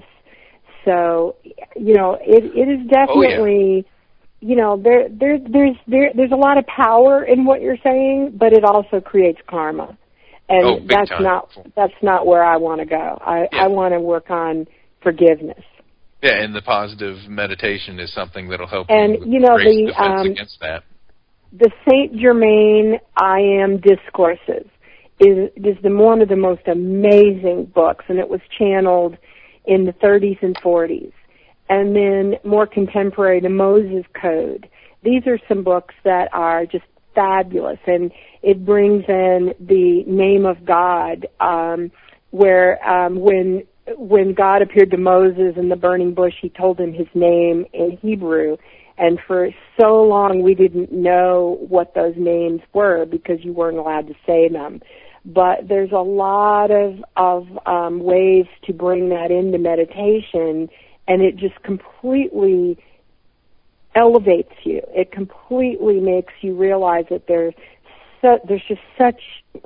So, you know, it, it is definitely... Oh, yeah. You know, there, there, there's, there, there's a lot of power in what you're saying, but it also creates karma, and oh, that's time. not, that's not where I want to go. I, yeah. I want to work on forgiveness. Yeah, and the positive meditation is something that'll help and, you, you know, raise the, defense um, against that. The Saint Germain I Am Discourses is, is the, one of the most amazing books, and it was channeled in the thirties and forties. And then more contemporary, the Moses Code. These are some books that are just fabulous, and it brings in the name of God, um, where um, when when God appeared to Moses in the burning bush, he told him his name in Hebrew, and for so long we didn't know what those names were because you weren't allowed to say them. But there's a lot of, of um, ways to bring that into meditation, and it just completely elevates you. It completely makes you realize that there's so, there's just such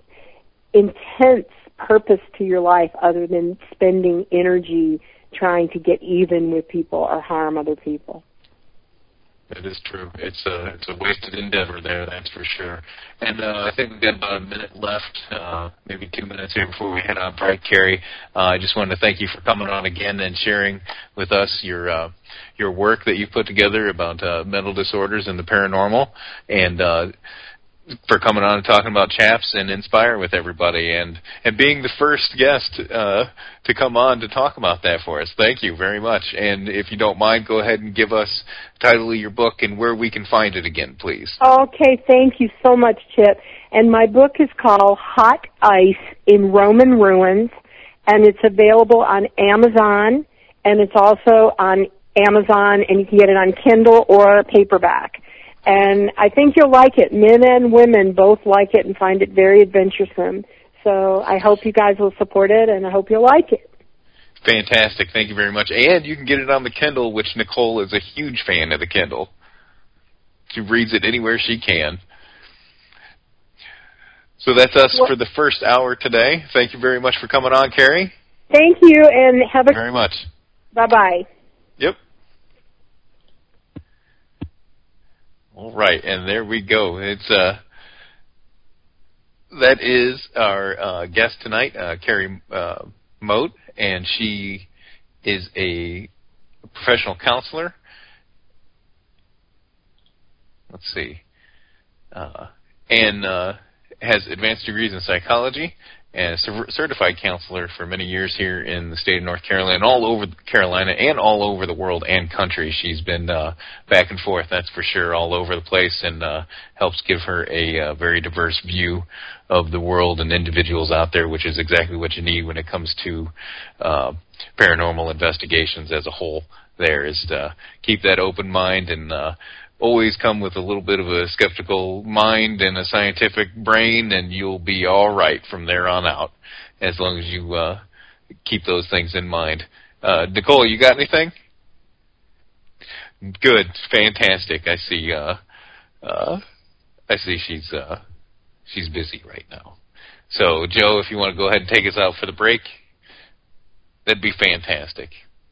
intense purpose to your life other than spending energy trying to get even with people or harm other people. That is true. It's a it's a wasted endeavor there, that's for sure. And uh, I think we've got about a minute left, uh, maybe two minutes here before we head on break, Carrie. Uh, I just wanted to thank you for coming on again and sharing with us your uh, your work that you put together about uh, mental disorders and the paranormal, and uh, for coming on and talking about CHAPS and inspiring with everybody, and, and being the first guest uh, to come on to talk about that for us. Thank you very much. And if you don't mind, go ahead and give us the title of your book and where we can find it again, please. Okay, thank you so much, Chip. And my book is called Hot Ice in Roman Ruins, and it's available on Amazon, and it's also on Amazon, and you can get it on Kindle or paperback. And I think you'll like it. Men and women both like it and find it very adventuresome. So I hope you guys will support it, and I hope you'll like it. Fantastic. Thank you very much. And you can get it on the Kindle, which Nicole is a huge fan of the Kindle. She reads it anywhere she can. So that's us well, for the first hour today. Thank you very much for coming on, Carrie. Thank you, and have a... very much. Bye-bye. Yep. All right, and there we go. It's uh, that is our uh, guest tonight, uh, Carrie uh, Mote, and she is a professional counselor. Let's see, uh, and uh, has advanced degrees in psychology, and a certified counselor for many years here in the state of North Carolina, all over Carolina, and all over the world and country. She's been uh, back and forth, that's for sure, all over the place, and uh, helps give her a uh, very diverse view of the world and individuals out there, which is exactly what you need when it comes to uh, paranormal investigations as a whole. There is to keep that open mind and uh, always come with a little bit of a skeptical mind and a scientific brain, and you'll be all right from there on out, as long as you uh, keep those things in mind. Uh, Nicole, you got anything? Good, fantastic. I see. Uh, uh, I see she's uh, she's busy right now. So, Joe, if you want to go ahead and take us out for the break, that'd be fantastic.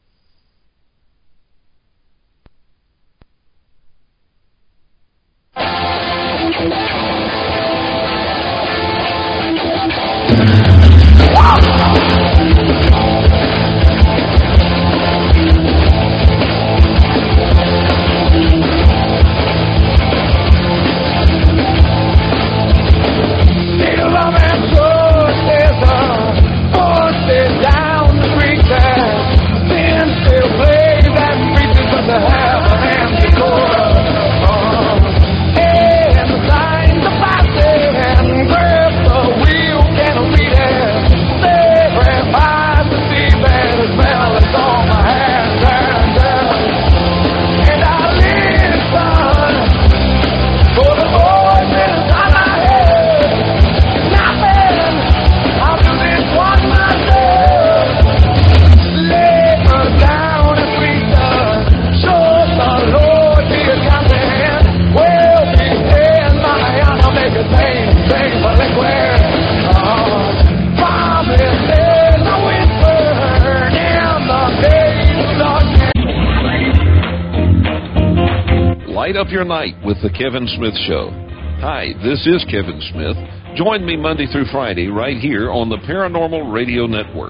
Light up your night with the Kevin Smith Show. Hi, this is Kevin Smith. Join me Monday through Friday right here on the Paranormal Radio Network.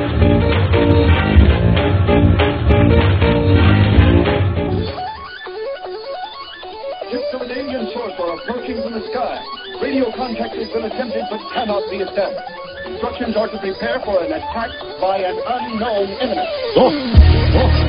Ships of an alien source are approaching from the sky. Radio contact has been attempted but cannot be established. Instructions are to prepare for an attack by an unknown enemy. Oh. Oh.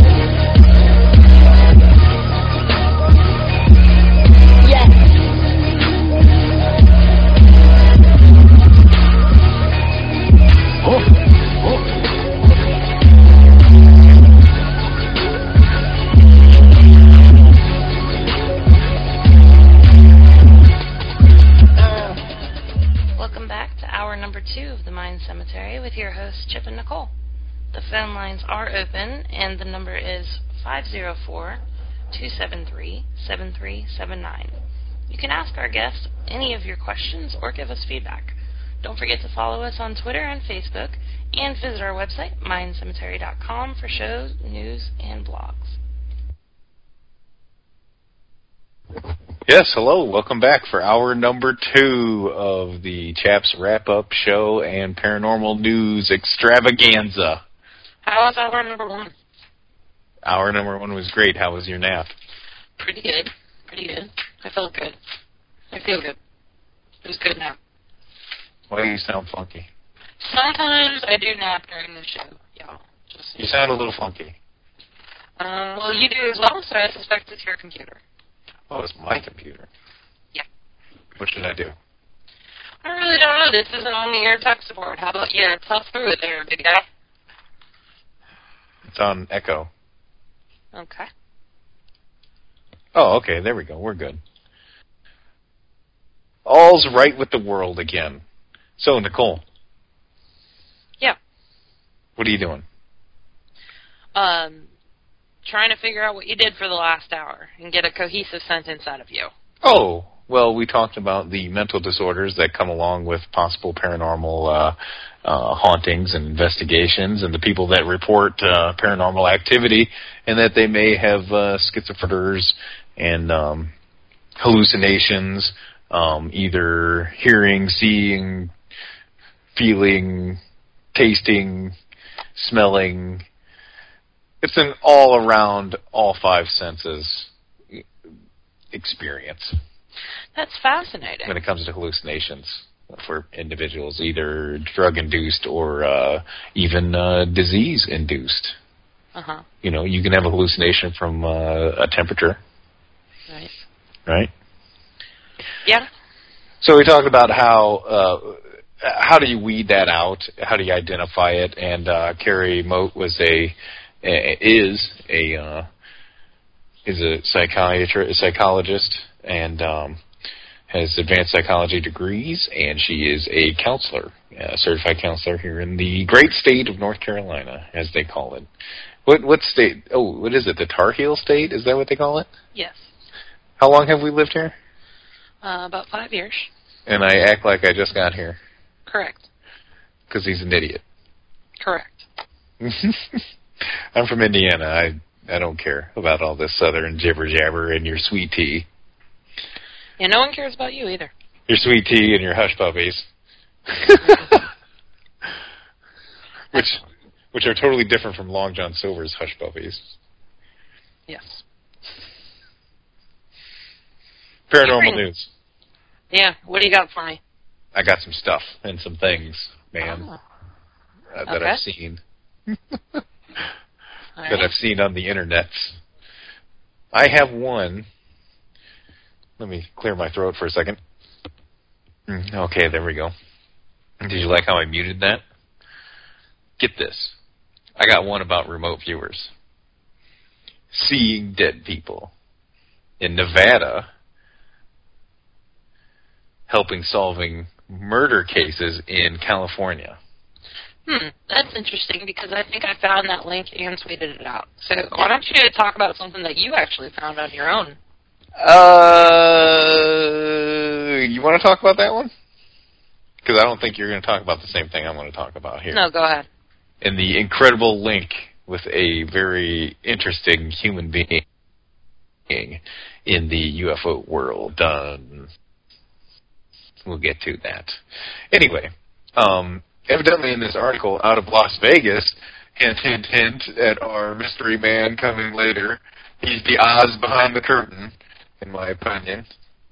With your hosts, Chip and Nicole. The phone lines are open, and the number is five oh four, two seven three, seven three seven nine. You can ask our guests any of your questions or give us feedback. Don't forget to follow us on Twitter and Facebook, and visit our website, mind cemetery dot com, for shows, news, and blogs. Yes, hello. Welcome back for hour number two of the Chaps Wrap-Up Show and Paranormal News Extravaganza. How was hour number one? Hour number one was great. How was your nap? Pretty good. Pretty good. I felt good. I feel good. It was a good nap. Why do you sound funky? Sometimes I do nap during the show, y'all. Just you sound a little funky. Um, well, you do as well, so I suspect it's your computer. Oh, it's my computer. Yeah. What should I do? I really don't know. This isn't on the air tech support. How about you tough through it there, big guy? It's on Echo. Okay. Oh, okay. There we go. We're good. All's right with the world again. So, Nicole. Yeah. What are you doing? Um... Trying to figure out what you did for the last hour and get a cohesive sentence out of you. Oh, well, we talked about the mental disorders that come along with possible paranormal uh, uh, hauntings and investigations, and the people that report uh, paranormal activity, and that they may have uh, schizophrenias and um, hallucinations, um, either hearing, seeing, feeling, tasting, smelling. It's an all-around, all five senses experience. That's fascinating. When it comes to hallucinations. for individuals, either drug-induced or uh, even uh, disease-induced. Uh-huh. You know, you can have a hallucination from uh, a temperature. Right. Right? Yeah. So we talked about how uh, how do you weed that out? How do you identify it? And uh, Carrie Moat was a is a uh, is a psychiatrist, a psychologist, and um, has advanced psychology degrees, and she is a counselor, a certified counselor here in the great state of North Carolina, as they call it. What what state? Oh, what is it? The Tar Heel State? Is that what they call it? Yes. How long have we lived here? Uh, about five years. And I act like I just got here. Correct. Because he's an idiot. Correct. I'm from Indiana. I I don't care about all this southern jibber-jabber and your sweet tea. Yeah, no one cares about you either. Your sweet tea and your hush puppies. which which are totally different from Long John Silver's hush puppies. Yes. Paranormal news. Yeah, what do you got for me? I got some stuff and some things, man, Oh. uh, that Okay. I've seen. All that right. I've seen on the internet. I have one. Let me clear my throat for a second. Mm, Okay, there we go. Did you like how I muted that? Get this. I got one about remote viewers. Seeing dead people. In Nevada, helping solving murder cases in California. Hmm, that's interesting because I think I found that link and tweeted it out. So why don't you talk about something that you actually found on your own? Uh, you want to talk about that one? Because I don't think you're going to talk about the same thing I'm going to talk about here. No, go ahead. And the incredible link with a very interesting human being in the U F O world. Um, we'll get to that. Anyway, um, evidently in this article out of Las Vegas, hint, hint, hint, at our mystery man coming later. He's the Oz behind the curtain, in my opinion.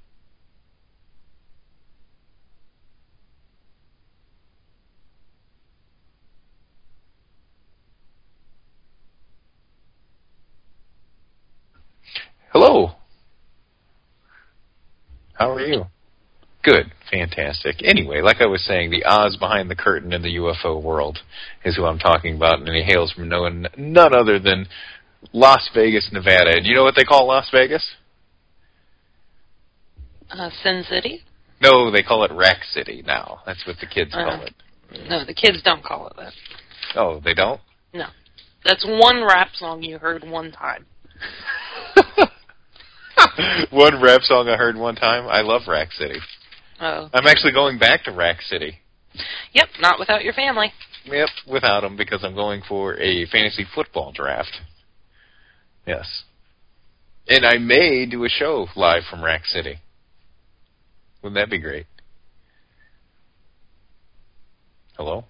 Hello. How are you? Good. Fantastic. Anyway, like I was saying, the Oz behind the curtain in the U F O world is who I'm talking about, and he hails from no, none other than Las Vegas, Nevada. And you know what they call Las Vegas? Uh, Sin City? No, they call it Rack City now. That's what the kids Uh, call it. No, the kids don't call it that. Oh, they don't? No. That's one rap song you heard one time. One rap song I heard one time. I love Rack City. Oh. I'm actually going back to Rack City. Yep, not without your family. Yep, without them, because I'm going for a fantasy football draft. Yes. And I may do a show live from Rack City. Wouldn't that be great? Hello?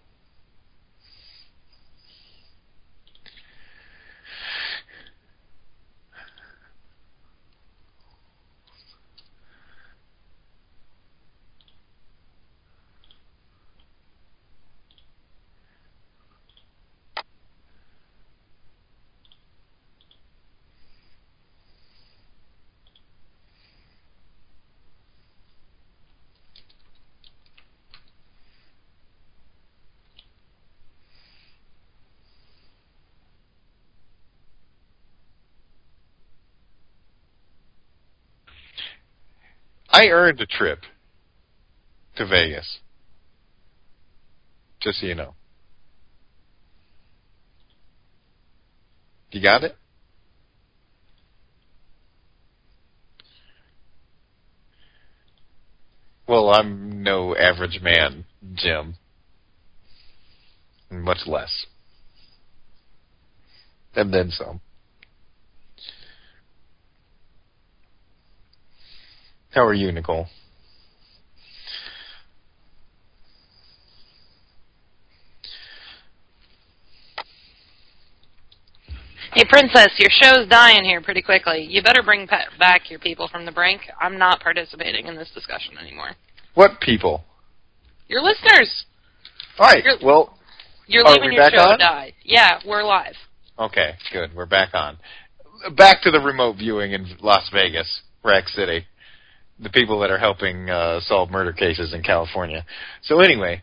I earned a trip to Vegas. Just so you know. You got it? Well, I'm no average man, Jim. Much less. And then some. How are you, Nicole? Hey, Princess, your show's dying here pretty quickly. You better bring pa- back your people from the brink. I'm not participating in this discussion anymore. What people? Your listeners. All right. You're, well, you're are leaving we your back show on? to die. Yeah, we're live. Okay, good. We're back on. Back to the remote viewing in Las Vegas, Rack City. The people that are helping uh, solve murder cases in California. So anyway,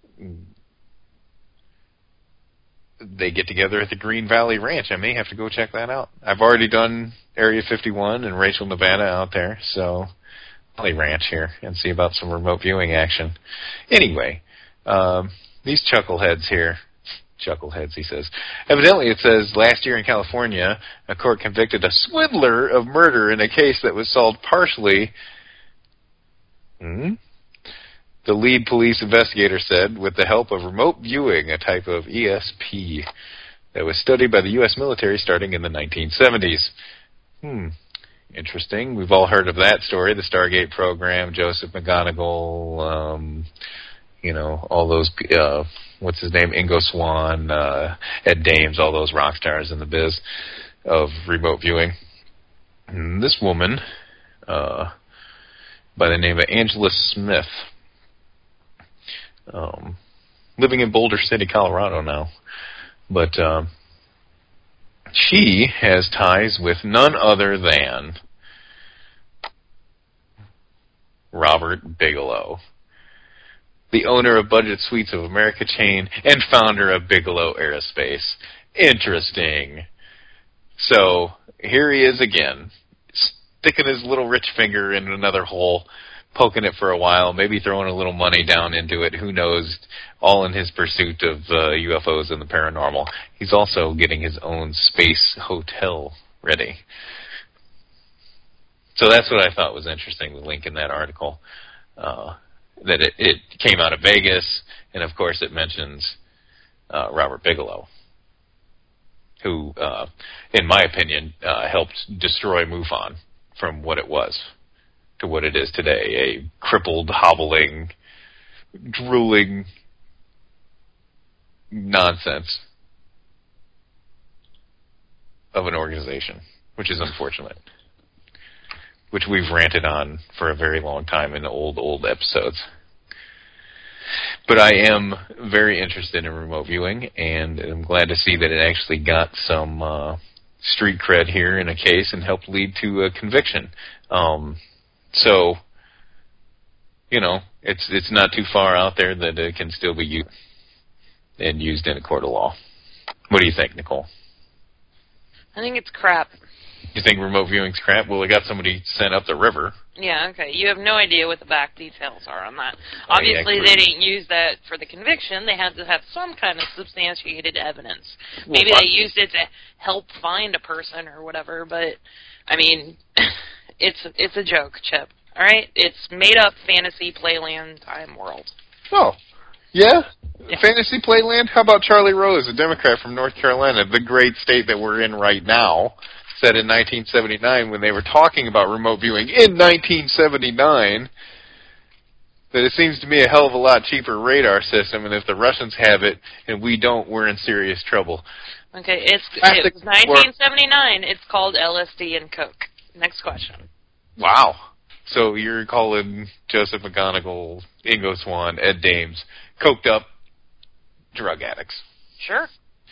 they get together at the Green Valley Ranch. I may have to go check that out. I've already done Area fifty-one and Rachel, Nevada out there, so Valley Ranch here and see about some remote viewing action. Anyway, um, these chuckleheads here, chuckleheads, he says. Evidently, it says, last year in California, a court convicted a swindler of murder in a case that was solved partially. Hmm? The lead police investigator said, with the help of remote viewing, a type of E S P that was studied by the U S military starting in the nineteen seventies. Hmm. Interesting. We've all heard of that story, the Stargate program, Joseph McGonigal, um, you know, all those, uh, what's his name, Ingo Swann, uh, Ed Dames, all those rock stars in the biz of remote viewing. And this woman, uh, by the name of Angela Smith, um, living in Boulder City, Colorado now, but um, she has ties with none other than Robert Bigelow, the owner of Budget Suites of America chain and founder of Bigelow Aerospace. Interesting. So here he is again, sticking his little rich finger in another hole, poking it for a while, maybe throwing a little money down into it, who knows, all in his pursuit of uh, U F Os and the paranormal. He's also getting his own space hotel ready. So that's what I thought was interesting, the link in that article, uh, that it, it came out of Vegas, and of course it mentions uh, Robert Bigelow, who, uh, in my opinion, uh, helped destroy MUFON from what it was to what it is today, a crippled, hobbling, drooling nonsense of an organization, which is unfortunate, which we've ranted on for a very long time in old, old episodes. But I am very interested in remote viewing, and I'm glad to see that it actually got some uh, street cred here in a case and helped lead to a conviction. Um, so, you know, it's it's not too far out there that it can still be used and used in a court of law. What do you think, Nicole? I think it's crap. You think remote viewing's crap? Well, it got somebody sent up the river. Yeah, okay. You have no idea what the back details are on that. Oh, Obviously, yeah, they didn't use that for the conviction. They had to have some kind of substantiated evidence. Well, Maybe what? they used it to help find a person or whatever, but, I mean, it's it's a joke, Chip. All right? It's made-up fantasy playland time world. Oh, yeah? Yeah. Fantasy Playland? How about Charlie Rose, a Democrat from North Carolina, the great state that we're in right now, said in nineteen seventy-nine when they were talking about remote viewing in nineteen seventy-nine that it seems to me a hell of a lot cheaper radar system, and if the Russians have it and we don't, we're in serious trouble. Okay, it's it was nineteen seventy-nine. It's called L S D and Coke. Next question. Wow. So you're calling Joseph McGonigal, Ingo Swann, Ed Dames, coked up drug addicts? Sure.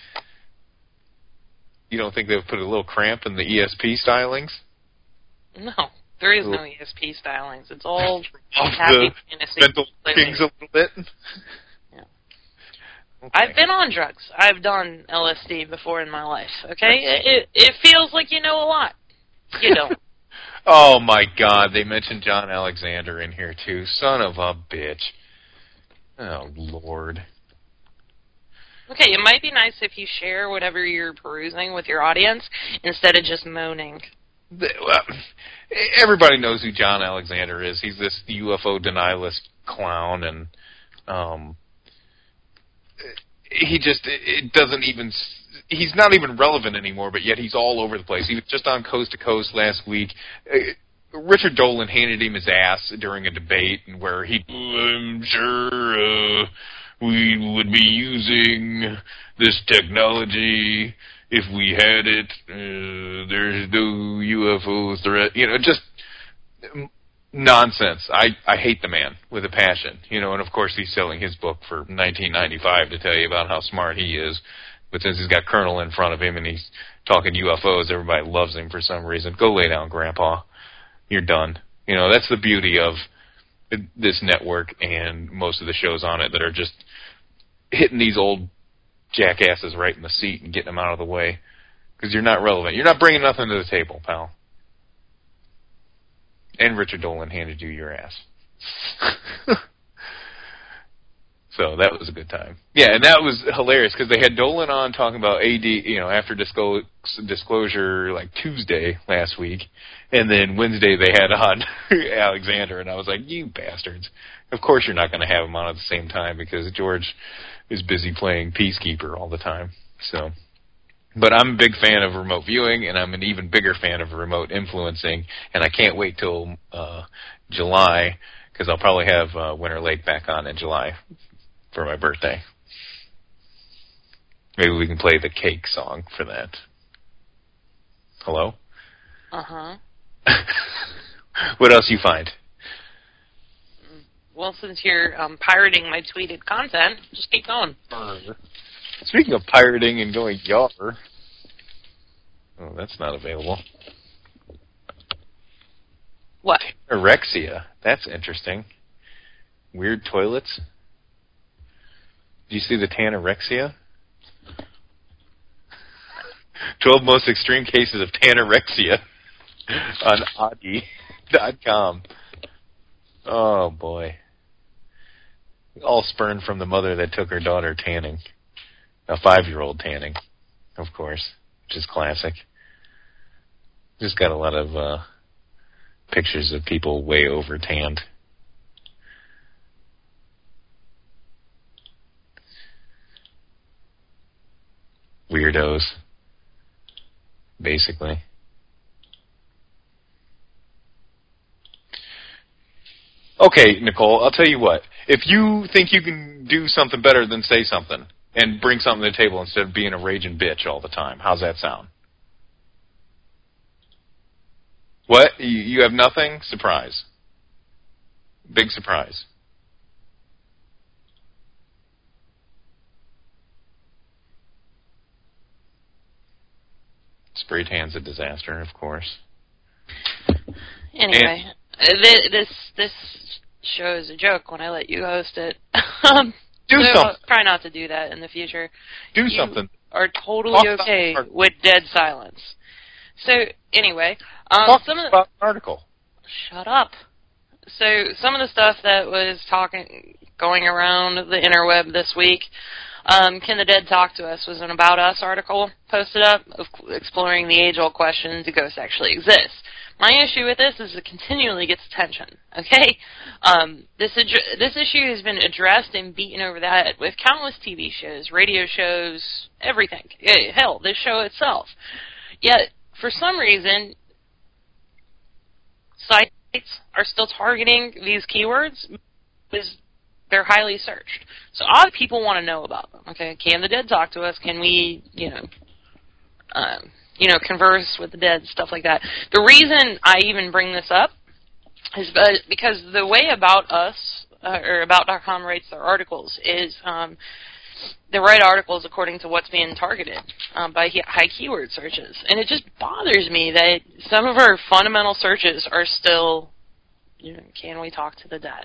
You don't think they've put a little cramp in the E S P stylings? No, there is no E S P stylings. It's all Off happy the fantasy. mental kings a little bit? Yeah. Okay. I've been on drugs. I've done L S D before in my life, okay? It, it, it feels like you know a lot. You don't. Oh, my God. They mentioned John Alexander in here, too. Son of a bitch. Oh, Lord. Okay, it might be nice if you share whatever you're perusing with your audience instead of just moaning. The, well, everybody knows who John Alexander is. He's this U F O denialist clown, and um, he just, it doesn't even, he's not even relevant anymore, but yet he's all over the place. He was just on Coast to Coast last week. Richard Dolan handed him his ass during a debate where he, I'm sure, uh, we would be using this technology if we had it. Uh, there's no U F O threat. You know, just nonsense. I, I hate the man with a passion, you know, and of course he's selling his book for nineteen ninety-five to tell you about how smart he is. But since he's got Colonel in front of him and he's talking U F Os, everybody loves him for some reason. Go lay down, Grandpa. You're done. You know, that's the beauty of this network and most of the shows on it that are just hitting these old jackasses right in the seat and getting them out of the way. Because you're not relevant. You're not bringing nothing to the table, pal. And Richard Dolan handed you your ass. So that was a good time. Yeah, and that was hilarious because they had Dolan on talking about A D, you know, after disclo- disclosure like Tuesday last week, and then Wednesday they had on Alexander, and I was like, you bastards. Of course you're not going to have him on at the same time because George is busy playing Peacekeeper all the time. So, but I'm a big fan of remote viewing, and I'm an even bigger fan of remote influencing, and I can't wait till uh, July because I'll probably have uh, Winter Lake back on in July for my birthday. Maybe we can play the Cake song for that. Hello? Uh-huh. What else you find? Well, since you're um, pirating my tweeted content, just keep going. Speaking of pirating and going yar. Oh, that's not available. What? Anorexia. That's interesting. Weird toilets. Did you see the Tanorexia? twelve most extreme cases of Tanorexia on Audi dot com. Oh, boy. All spurned from the mother that took her daughter tanning. A five-year-old tanning, of course, which is classic. Just got a lot of uh, pictures of people way over-tanned. Weirdos, basically. Okay, Nicole, I'll tell you what. If you think you can do something better than say something and bring something to the table instead of being a raging bitch all the time, how's that sound? What? You, you have nothing? Surprise. Big surprise. Spray tan's a disaster, of course. Anyway, and this this show is a joke when I let you host it. um, do so something. I'll try not to do that in the future. Do you something. Are totally Talk okay with dead silence. So anyway, um, Talk some of the, about an article. Shut up. So some of the stuff that was talking going around the interweb this week. Um, Can the Dead Talk to Us was an About Us article posted up of exploring the age-old question, do ghosts actually exist? My issue with this is it continually gets attention, okay? Um, this ad- this issue has been addressed and beaten over the head with countless T V shows, radio shows, everything. Hell, this show itself. Yet, for some reason, sites are still targeting these keywords because they're highly searched. So odd people want to know about them. Okay, can the dead talk to us? Can we, you know, um, you know, converse with the dead, stuff like that. The reason I even bring this up is because the way About Us uh, or About dot com rates their articles is um, they write articles according to what's being targeted um, by high keyword searches, and it just bothers me that some of our fundamental searches are still, you know, can we talk to the dead?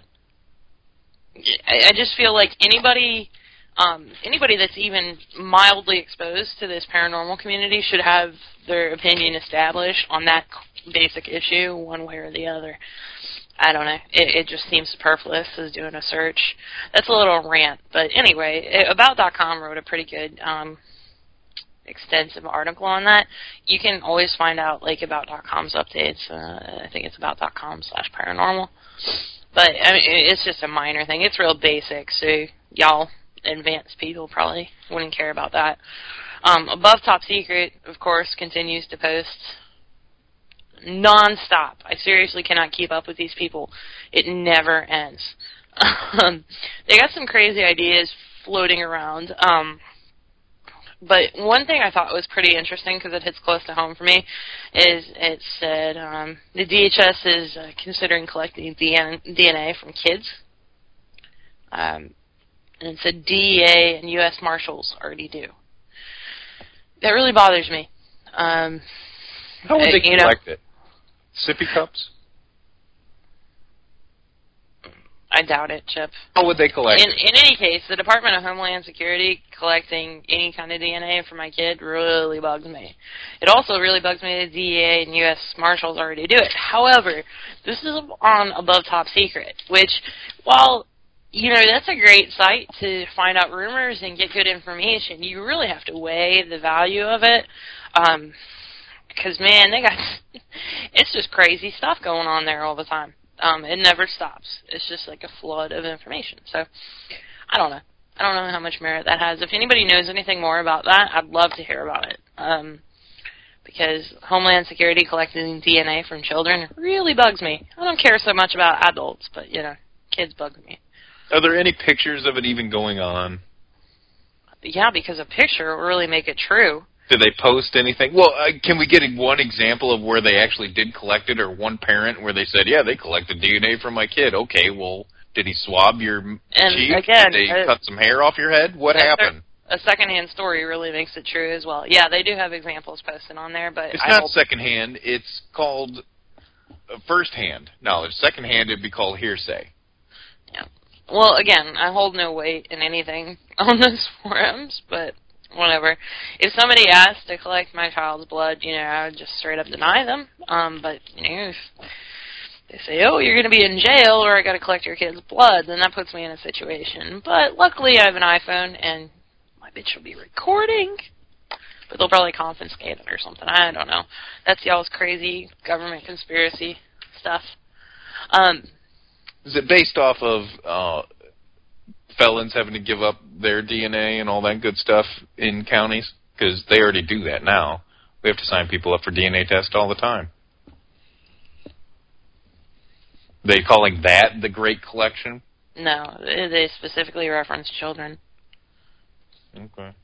I just feel like anybody, um, anybody that's even mildly exposed to this paranormal community should have their opinion established on that basic issue, one way or the other. I don't know. It, it just seems superfluous as doing a search. That's a little rant, but anyway, About dot com wrote a pretty good, um, extensive article on that. You can always find out like About dot com's updates. Uh, I think it's About dot com slash paranormal. But, I mean, it's just a minor thing. It's real basic, so y'all advanced people probably wouldn't care about that. Um, Above Top Secret, of course, continues to post non-stop. I seriously cannot keep up with these people. It never ends. Um, they got some crazy ideas floating around. Um, but one thing I thought was pretty interesting, because it hits close to home for me, is it said um, the D H S is uh, considering collecting D N A from kids. Um, and it said D E A and U S Marshals already do. That really bothers me. Um, How would they you collect know, it? Sippy cups? I doubt it, Chip. How would they collect in, it? In any case, the Department of Homeland Security collecting any kind of D N A from my kid really bugs me. It also really bugs me that D E A and U S Marshals already do it. However, this is on Above Top Secret, which, while, you know, that's a great site to find out rumors and get good information, you really have to weigh the value of it. Um, because, man, they got, it's just crazy stuff going on there all the time. Um, it never stops. It's just like a flood of information. So, I don't know. I don't know how much merit that has. If anybody knows anything more about that, I'd love to hear about it. Um, because Homeland Security collecting D N A from children really bugs me. I don't care so much about adults, but, you know, kids bug me. Are there any pictures of it even going on? Yeah, because a picture will really make it true. Did they post anything? Well, uh, can we get one example of where they actually did collect it, or one parent where they said, yeah, they collected D N A from my kid. Okay, well, did he swab your and cheek? Again, did they uh, cut some hair off your head? What happened? A secondhand story really makes it true as well. Yeah, they do have examples posted on there, but it's I not hope secondhand. It's called firsthand knowledge. Secondhand, it'd be called hearsay. Yeah. Well, again, I hold no weight in anything on those forums, but whatever. If somebody asked to collect my child's blood, you know, I would just straight up deny them. Um, but, you know, if they say, oh, you're going to be in jail or I got to collect your kid's blood, then that puts me in a situation. But luckily I have an iPhone and my bitch will be recording. But they'll probably confiscate it or something. I don't know. That's y'all's crazy government conspiracy stuff. Um, Is it based off of uh, felons having to give up their D N A and all that good stuff in counties? Because they already do that now. We have to sign people up for D N A tests all the time. They calling that the Great Collection? No, they specifically reference children. Okay.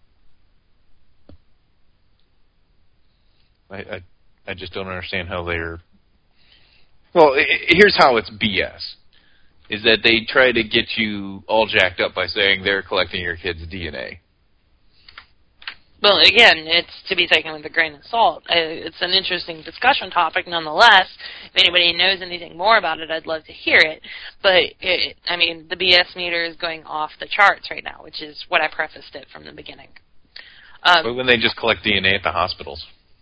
I, I I just don't understand how they're... Well, I, here's how it's B S. Is that they try to get you all jacked up by saying they're collecting your kid's D N A. Well, again, it's to be taken with a grain of salt. It's an interesting discussion topic nonetheless. If anybody knows anything more about it, I'd love to hear it. But, it, I mean, the B S meter is going off the charts right now, which is what I prefaced it from the beginning. Um, but when they just collect D N A at the hospitals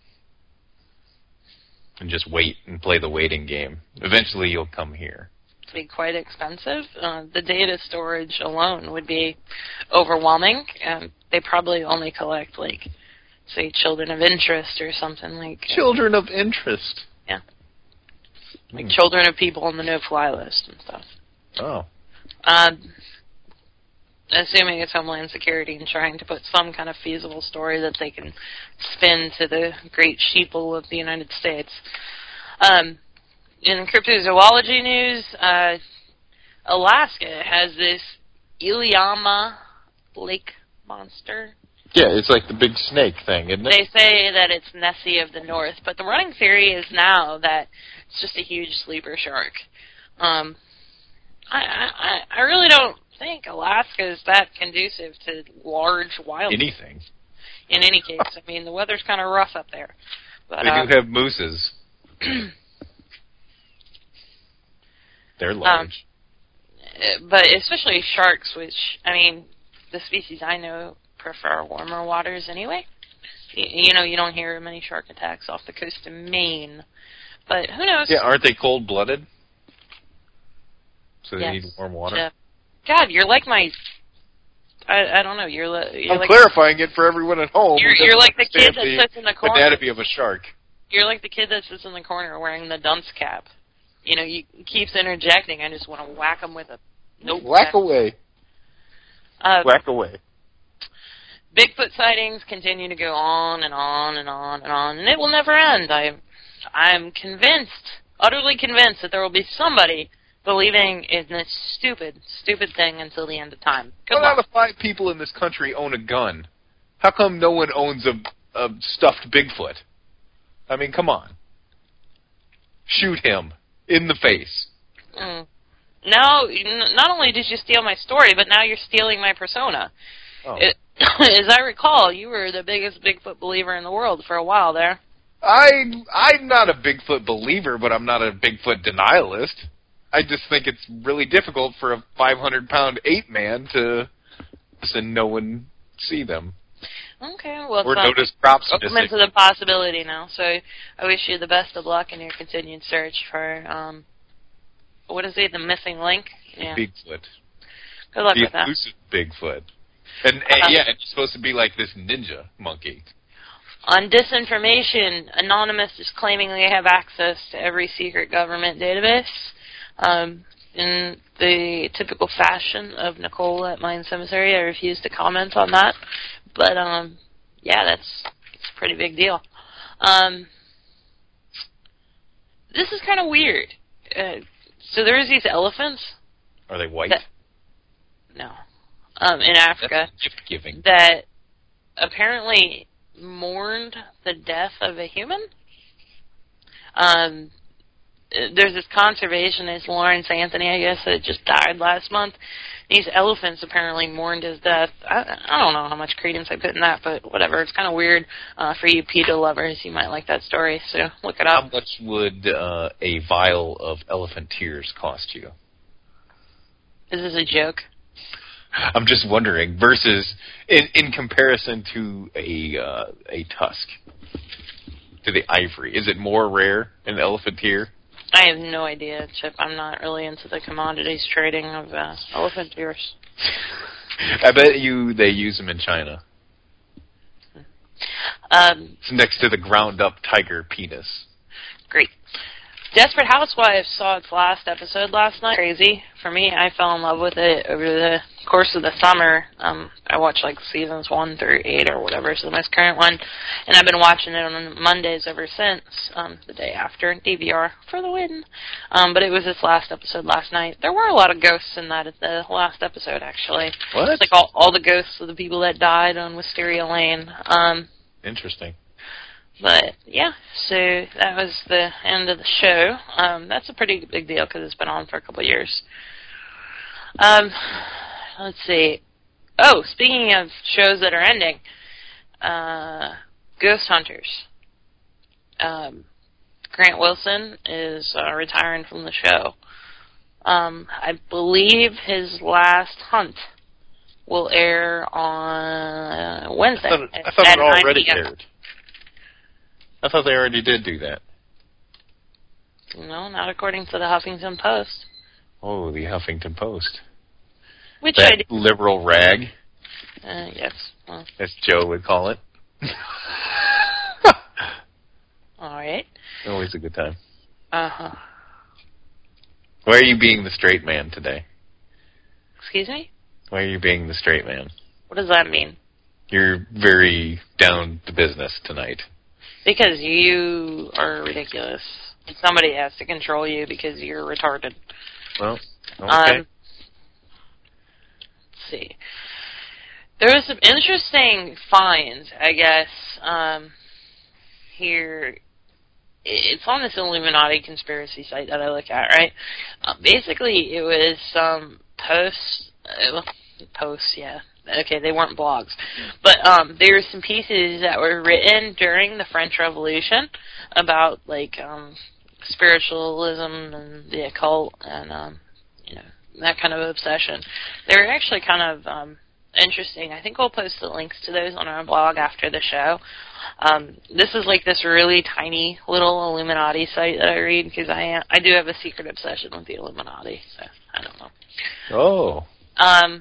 and just wait and play the waiting game, eventually you'll come here. Be quite expensive. Uh, the data storage alone would be overwhelming. Um, they probably only collect, like, say, children of interest or something like. Children of interest. Yeah. Like mm. children of people on the no-fly list and stuff. Oh. Um, assuming it's Homeland Security and trying to put some kind of feasible story that they can spin to the great sheeple of the United States. Um. In cryptozoology news, uh, Alaska has this Iliamna lake monster. Yeah, it's like the big snake thing, isn't it? They say that it's Nessie of the North, but the running theory is now that it's just a huge sleeper shark. Um, I, I, I really don't think Alaska is that conducive to large wildlife. Anything. In any case, I mean, the weather's kind of rough up there. But, they uh, do have mooses. They're large. Um, but especially sharks, which, I mean, the species I know prefer warmer waters anyway. You, you know, you don't hear many shark attacks off the coast of Maine. But who knows? Yeah, aren't they cold-blooded? So they yes. need warm water? Yeah. God, you're like my... I, I don't know. You're, you're I'm like clarifying it for everyone at home. You're, you're like the kid that the sits in the corner. anatomy of a shark. You're like the kid that sits in the corner wearing the dunce cap. You know, he keeps interjecting. I just want to whack him with a nope. Whack away. Uh, whack away. Bigfoot sightings continue to go on and on and on and on, and it will never end. I, I'm convinced, utterly convinced, that there will be somebody believing in this stupid, stupid thing until the end of time. Good One luck. out of five people in this country own a gun. How come no one owns a, a stuffed Bigfoot? I mean, come on. Shoot him in the face. Mm. No, not only did you steal my story, but now you're stealing my persona. Oh. It, as I recall, you were the biggest Bigfoot believer in the world for a while there. I, I'm not a Bigfoot believer, but I'm not a Bigfoot denialist. I just think it's really difficult for a five hundred pound ape man to and no one see them. Okay, well, or um, notice crops. Open to the possibility now. So I wish you the best of luck in your continued search for, um, what is it, the missing link? Yeah. Bigfoot. Good luck the with that. The elusive Bigfoot. And, and uh, yeah, and you're supposed to be like this ninja monkey. On disinformation, Anonymous is claiming they have access to every secret government database. Um, in the typical fashion of Nicole at Mine Cemetery, I refuse to comment on that. But, um, yeah, that's it's a pretty big deal. Um, this is kind of weird. Uh, so there's these elephants. Are they white? That, no. Um, in Africa. That's gift-giving. That apparently mourned the death of a human. Um, there's this conservationist, Lawrence Anthony, I guess, that just died last month. These elephants apparently mourned his death. I, I don't know how much credence I put in that, but whatever. It's kind of weird uh, for you PETA lovers. You might like that story, so look it up. How much would uh, a vial of elephant tears cost you? Is this a joke? I'm just wondering, versus in, in comparison to a uh, a tusk, to the ivory, is it more rare an elephant tear? I have no idea, Chip. I'm not really into the commodities trading of uh, elephant tears. I bet you they use them in China. Um, it's next to the ground-up tiger penis. Great. Desperate Housewives saw its last episode last night. Crazy. For me, I fell in love with it over the course of the summer. Um, I watched like seasons one through eight or whatever is the most current one, and I've been watching it on Mondays ever since. Um, the day after D V R for the win. Um, but it was its last episode last night. There were a lot of ghosts in that at the last episode, actually. What? It's like all all the ghosts of the people that died on Wisteria Lane. Um, Interesting. But, yeah, so that was the end of the show. Um, that's a pretty big deal because it's been on for a couple of years. Um, let's see. Oh, speaking of shows that are ending, uh, Ghost Hunters. Um, Grant Wilson is uh, retiring from the show. Um, I believe his last hunt will air on Wednesday. I thought, I thought it already aired. I thought they already did do that. No, not according to the Huffington Post. Oh, the Huffington Post. Which that I do. Liberal rag. Uh, yes. Well. As Joe would call it. All right. Always a good time. Uh-huh. Why are you being the straight man today? Excuse me? Why are you being the straight man? What does that mean? You're very down to business tonight. Because you are ridiculous. Somebody has to control you because you're retarded. Well, okay. Um, let's see. There was some interesting finds, I guess, um, here. It's on this Illuminati conspiracy site that I look at, right? Uh, basically, it was some posts, uh, posts, yeah. Okay, they weren't blogs. But um, there were some pieces that were written during the French Revolution about, like, um, spiritualism and the occult and, um, you know, that kind of obsession. They were actually kind of um, interesting. I think we'll post the links to those on our blog after the show. Um, this is like this really tiny little Illuminati site that I read because I I do have a secret obsession with the Illuminati, so I don't know. Oh. Um...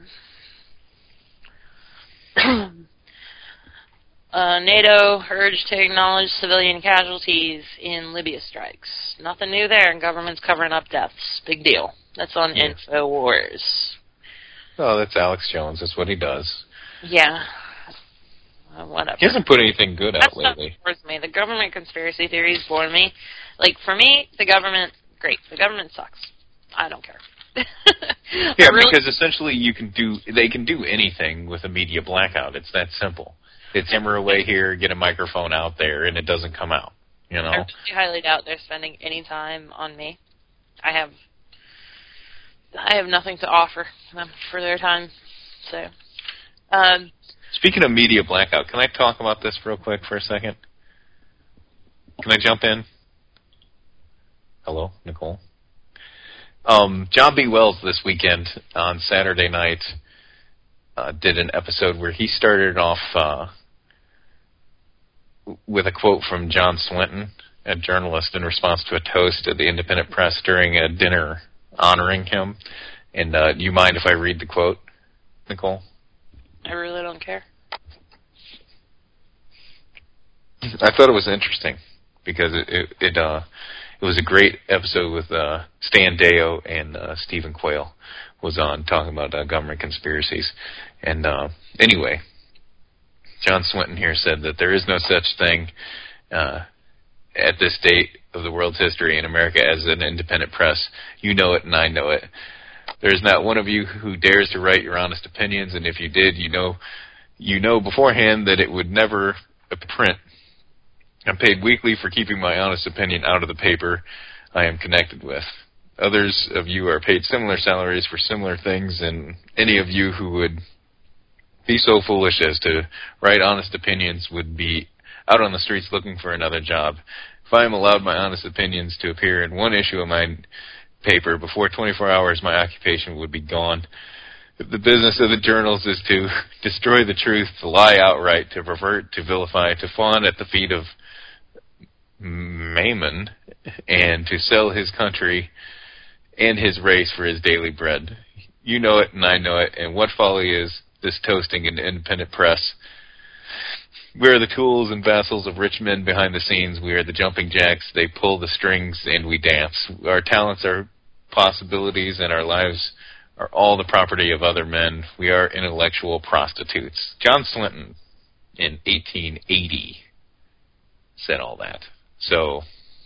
uh, NATO urged to acknowledge civilian casualties in Libya strikes. Nothing new there, and government's covering up deaths. Big deal. That's on yeah. InfoWars. Oh, that's Alex Jones. That's what he does. Yeah. Uh, whatever. He hasn't put anything good That's out lately. That's not me. The government conspiracy theories bore me. Like, for me, the government, great. The government sucks. I don't care. yeah, really, because essentially you can do, they can do anything with a media blackout. It's that simple. It's camera away here, get a microphone out there, and it doesn't come out. You know? I really highly doubt they're spending any time on me. I have I have nothing to offer them for their time. So, um, speaking of media blackout, can I talk about this real quick for a second? Can I jump in? Hello, Nicole? Um, John B. Wells this weekend on Saturday night uh, did an episode where he started off uh, with a quote from John Swinton, a journalist, in response to a toast at the Independent Press during a dinner honoring him. And uh, do you mind if I read the quote, Nicole? I really don't care. I thought it was interesting because it it, it uh it was a great episode with uh, Stan Deyo and uh, Stephen Quayle was on talking about uh, government conspiracies. And uh, anyway, John Swinton here said that there is no such thing uh, at this date of the world's history in America as an independent press. You know it and I know it. There's not one of you who dares to write your honest opinions, and if you did, you know you know beforehand that it would never print. I'm paid weekly for keeping my honest opinion out of the paper I am connected with. Others of you are paid similar salaries for similar things, and any of you who would be so foolish as to write honest opinions would be out on the streets looking for another job. If I am allowed my honest opinions to appear in one issue of my paper, before twenty-four hours my occupation would be gone. If the business of the journals is to destroy the truth, to lie outright, to pervert, to vilify, to fawn at the feet of Mammon, and to sell his country and his race for his daily bread. You know it and I know it, and what folly is this toasting in the independent press? We are the tools and vassals of rich men behind the scenes. We are the jumping jacks. They pull the strings and we dance. Our talents are possibilities and our lives are all the property of other men. We are intellectual prostitutes. John Swinton in eighteen eighty said all that. So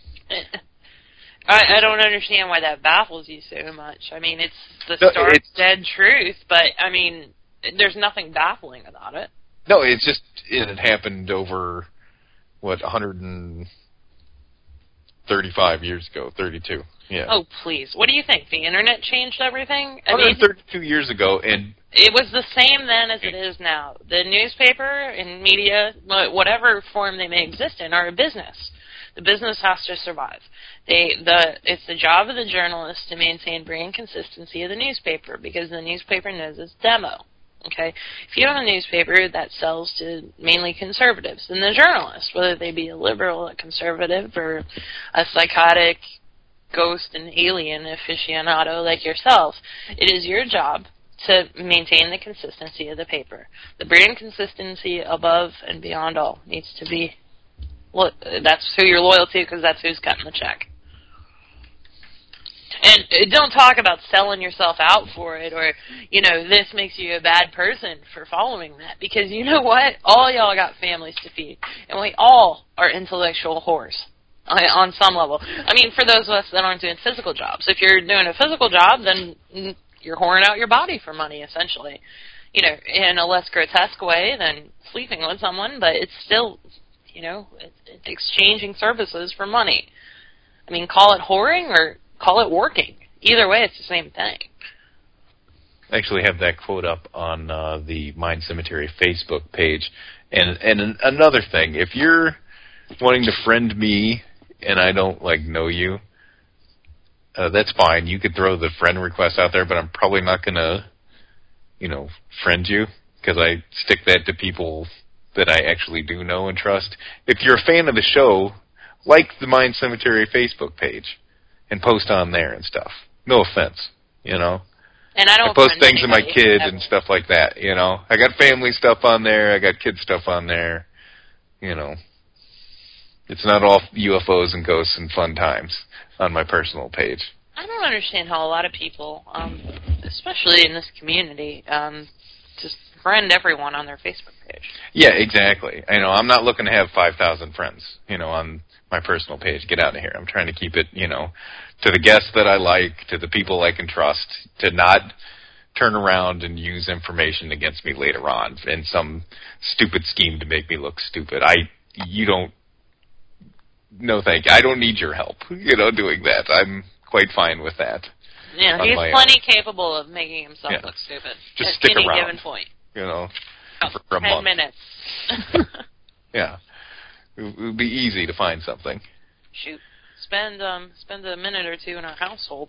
I, I don't understand why that baffles you so much. I mean, it's the no, stark, it's, dead truth, but, I mean, there's nothing baffling about it. No, it's just, it had happened over, what, one hundred thirty-five years ago, thirty-two. Yeah. Oh, please. What do you think? The Internet changed everything? I one hundred thirty-two mean, years ago, and... It was the same then as it is now. The newspaper and media, whatever form they may exist in, are a business. The business has to survive. They, the, it's the job of the journalist to maintain brand consistency of the newspaper because the newspaper knows its demo. Okay? If you have a newspaper that sells to mainly conservatives, then the journalist, whether they be a liberal, a conservative, or a psychotic ghost and alien aficionado like yourself, it is your job to maintain the consistency of the paper. The brand consistency above and beyond all needs to be, well, that's who you're loyal to because that's who's cutting the check. And don't talk about selling yourself out for it or, you know, this makes you a bad person for following that. Because you know what? All y'all got families to feed. And we all are intellectual whores on some level. I mean, for those of us that aren't doing physical jobs. If you're doing a physical job, then you're whoring out your body for money, essentially. You know, in a less grotesque way than sleeping with someone, but it's still, you know, it's, it's exchanging services for money. I mean, call it whoring or call it working. Either way, it's the same thing. I actually have that quote up on uh, the Mind Cemetery Facebook page. And and an, another thing, if you're wanting to friend me and I don't, like, know you, uh, that's fine. You could throw the friend request out there, but I'm probably not going to, you know, friend you because I stick that to people that I actually do know and trust. If you're a fan of the show, like the Mind Cemetery Facebook page and post on there and stuff. No offense, you know. And I don't I post things of my kid ever. and stuff like that, you know. I got family stuff on there. I got kid stuff on there, you know. It's not all U F Os and ghosts and fun times on my personal page. I don't understand how a lot of people, um, especially in this community, um, just friend everyone on their Facebook page. Yeah, exactly. I know I'm not looking to have five thousand friends, you know, on my personal page. Get out of here. I'm trying to keep it, you know, to the guests that I like, to the people I can trust, to not turn around and use information against me later on in some stupid scheme to make me look stupid. I, you don't, no thank you. I don't need your help, you know, doing that. I'm quite fine with that. Yeah, he's plenty own. capable of making himself yeah. look stupid Just at stick any around, given point. You know, oh, for a ten month. minutes. Yeah. It would be easy to find something. Shoot. Spend um spend a minute or two in our household.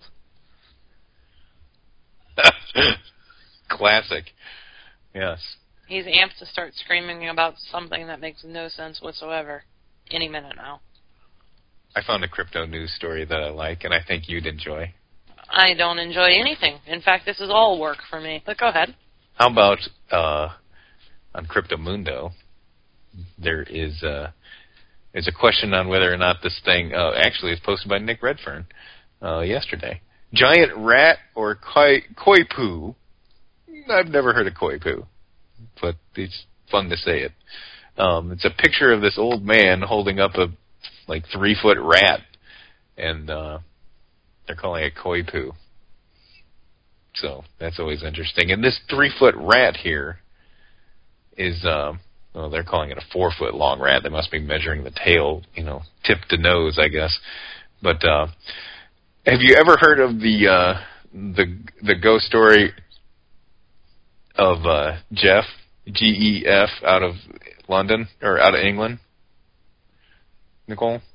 Classic. Yes. He's amped to start screaming about something that makes no sense whatsoever any minute now. I found a crypto news story that I like, and I think you'd enjoy. I don't enjoy anything. In fact, this is all work for me. But go ahead. How about uh, on Cryptomundo, there is a, there's a question on whether or not this thing, uh, actually it's posted by Nick Redfern uh, yesterday. Giant rat or koi, koi poo? I've never heard of koi poo, but it's fun to say it. Um, it's a picture of this old man holding up a like three foot rat, and uh, they're calling it koi poo. So that's always interesting. And this three foot rat here is, um, well, they're calling it a four foot long rat. They must be measuring the tail, you know, tip to nose, I guess. But uh, have you ever heard of the uh, the the ghost story of uh, Jeff, G E F, out of London or out of England? Nicole?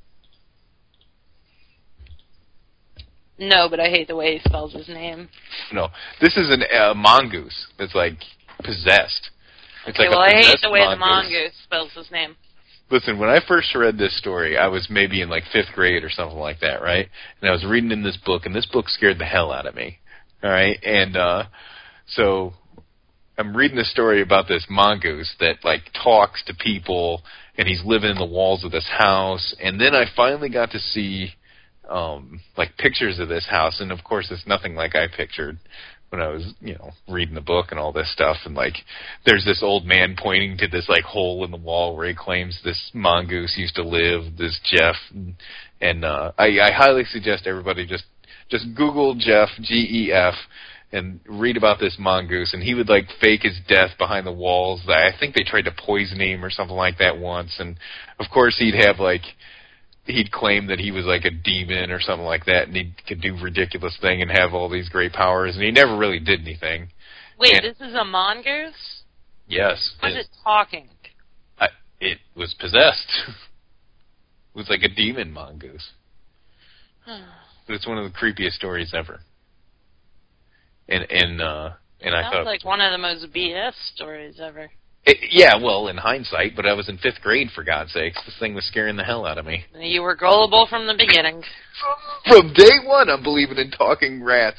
No, but I hate the way he spells his name. No, this is a uh, mongoose that's like possessed. It's okay, like well, a I hate the way mongoose. the mongoose spells his name. Listen, when I first read this story, I was maybe in like fifth grade or something like that, right? And I was reading in this book, and this book scared the hell out of me. All right, and uh, so I'm reading a story about this mongoose that like talks to people, and he's living in the walls of this house. And then I finally got to see um, like pictures of this house, and of course, it's nothing like I pictured when I was, you know, reading the book and all this stuff. And like, there's this old man pointing to this like hole in the wall where he claims this mongoose used to live, this Jeff. And, and uh, I, I highly suggest everybody just just Google Jeff, G E F, and read about this mongoose. And he would like fake his death behind the walls. I think they tried to poison him or something like that once. And of course, he'd have like. He'd claim that he was like a demon or something like that, and he could do ridiculous thing and have all these great powers, and he never really did anything. Wait, and this is a mongoose? Yes. Was it talking? I, it was possessed. It was like a demon mongoose. But it's one of the creepiest stories ever. And and uh, and I Sounds thought like one of the most B S stories ever. It, yeah, well, in hindsight, but I was in fifth grade, for God's sakes. This thing was scaring the hell out of me. You were gullible from the beginning. From day one, I'm believing in talking rats.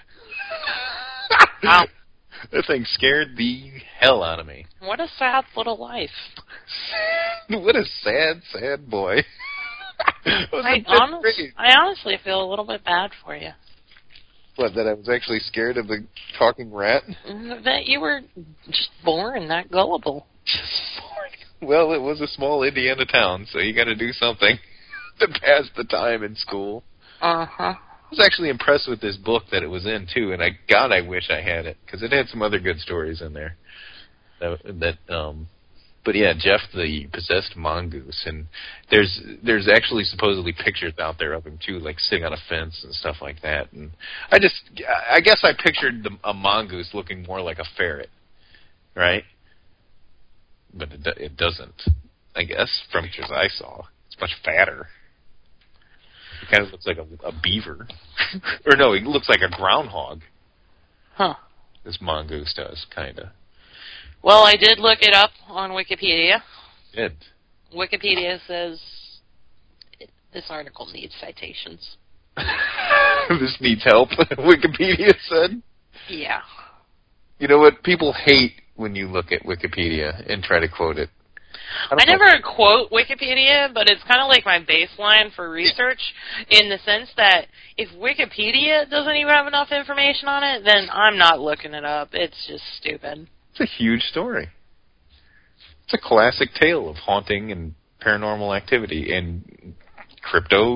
Wow. That thing scared the hell out of me. What a sad little life. What a sad, sad boy. I, was I, in fifth honest, grade. I honestly feel a little bit bad for you. What, that I was actually scared of the talking rat? That you were just born that gullible. Just born. Well, it was a small Indiana town, so you got to do something to pass the time in school. Uh-huh. I was actually impressed with this book that it was in, too, and I God, I wish I had it, because it had some other good stories in there. That, that um, But yeah, Jeff the possessed mongoose, and there's there's actually supposedly pictures out there of him too, like sitting on a fence and stuff like that. And I just, I guess I pictured the, a mongoose looking more like a ferret, right? But it, it doesn't. I guess from pictures I saw, it's much fatter. It kind of looks like a, a beaver, or no, it looks like a groundhog. Huh? This mongoose does, kind of. Well, I did look it up on Wikipedia. Good. Wikipedia says it, this article needs citations. This needs help, Wikipedia said? Yeah. You know what? People hate when you look at Wikipedia and try to quote it. I, I never quote Wikipedia, but it's kind of like my baseline for research in the sense that if Wikipedia doesn't even have enough information on it, then I'm not looking it up. It's just stupid. It's a huge story. It's a classic tale of haunting and paranormal activity and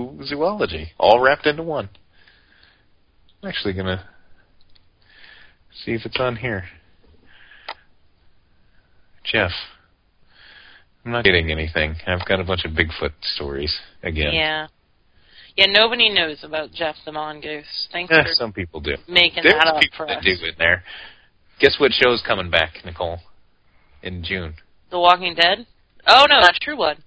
cryptozoology, all wrapped into one. I'm actually going to See if it's on here. Jeff. I'm not getting anything. I've got a bunch of Bigfoot stories again. Yeah. Yeah, nobody knows about Jeff the Mongoose. Thanks Eh, for some people do. making There's that up people for that us. do in there. Guess what show's coming back, Nicole? In June. The Walking Dead? Oh, no, that's True Blood.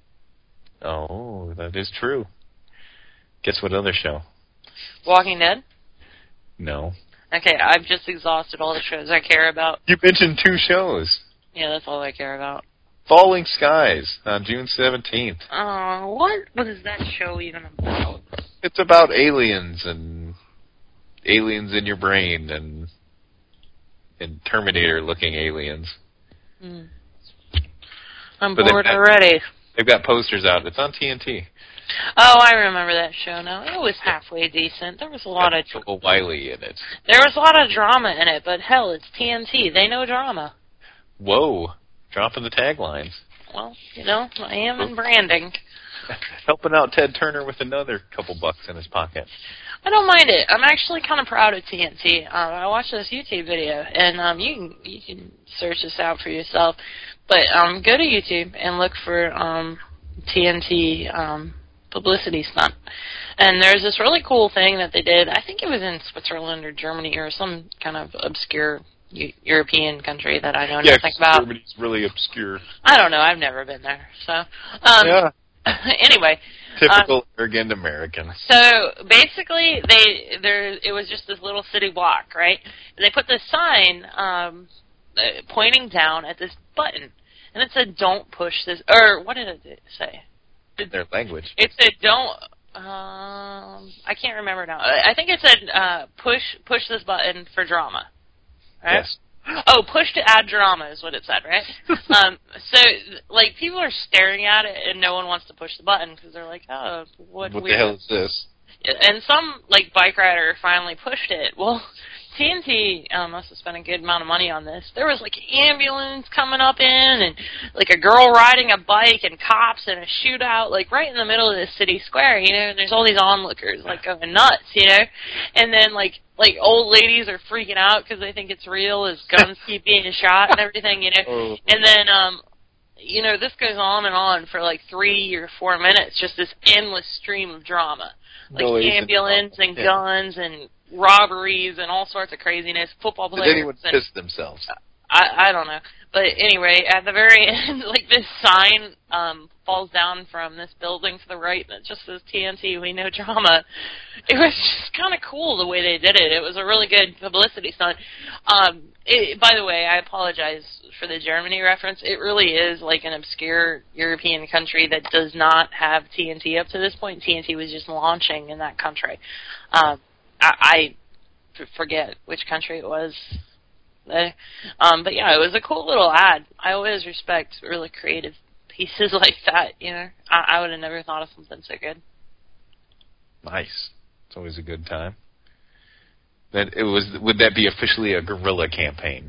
Oh, that is true. Guess what other show? Walking Dead? No. Okay, I've just exhausted all the shows I care about. You mentioned two shows. Yeah, that's all I care about. Falling Skies on June seventeenth. Oh, what? What is that show even about? It's about aliens and aliens in your brain and and Terminator-looking aliens. Hmm. I'm But they've bored got- already. They've got posters out. It's on T N T. Oh, I remember that show now. It was halfway decent. There was a lot of Got Joel Wiley in it. there was a lot of drama in it, but hell, it's T N T. They know drama. Whoa. Dropping the taglines. Well, you know, I am in branding. Helping out Ted Turner with another couple bucks in his pocket. I don't mind it. I'm actually kind of proud of T N T. Um, I watched this YouTube video, and um, you can you can search this out for yourself. But um, go to YouTube and look for um, T N T um, publicity stunt. And there's this really cool thing that they did. I think it was in Switzerland or Germany or some kind of obscure U- European country that I know yeah, nothing about. Germany's really obscure. I don't know. I've never been there. So um, yeah. anyway. Typical um, arrogant American. So basically, they there it was just this little city block, right? And they put this sign um, uh, pointing down at this button, and it said, "Don't push this." Or what did it say? In their language. It said, "Don't." Um, I can't remember now. I think it said, uh, "Push push this button for drama." Right? Yes. Oh, push to add drama is what it said, right? um, so, like, people are staring at it, and no one wants to push the button because they're like, oh, what, What weird. the hell is this? And some, like, bike rider finally pushed it. Well, T N T um, must have spent a good amount of money on this. There was, like, an ambulance coming up in, and, like, a girl riding a bike, and cops, and a shootout, like, right in the middle of the city square, you know, and there's all these onlookers, like, going nuts, you know? And then, like, like, old ladies are freaking out because they think it's real as guns keep being shot and everything, you know? Oh. And then, um, you know, this goes on and on for, like, three or four minutes, just this endless stream of drama. Like, Noise ambulance and, and yeah. guns and robberies and all sorts of craziness. Football players. Did anyone and, piss themselves? I, I don't know. But anyway, at the very end, like, this sign um, falls down from this building to the right that just says T N T, we know drama. It was just kind of cool the way they did it. It was a really good publicity stunt. Um, it, by the way, I apologize for the Germany reference. It really is like an obscure European country that does not have T N T up to this point. T N T was just launching in that country. Um, I, I f- forget which country it was. Um, but yeah, it was a cool little ad. I always respect really creative pieces like that, you know. I, I would have never thought of something so good. Nice. It's always a good time. That it was. Would that be officially a guerrilla campaign?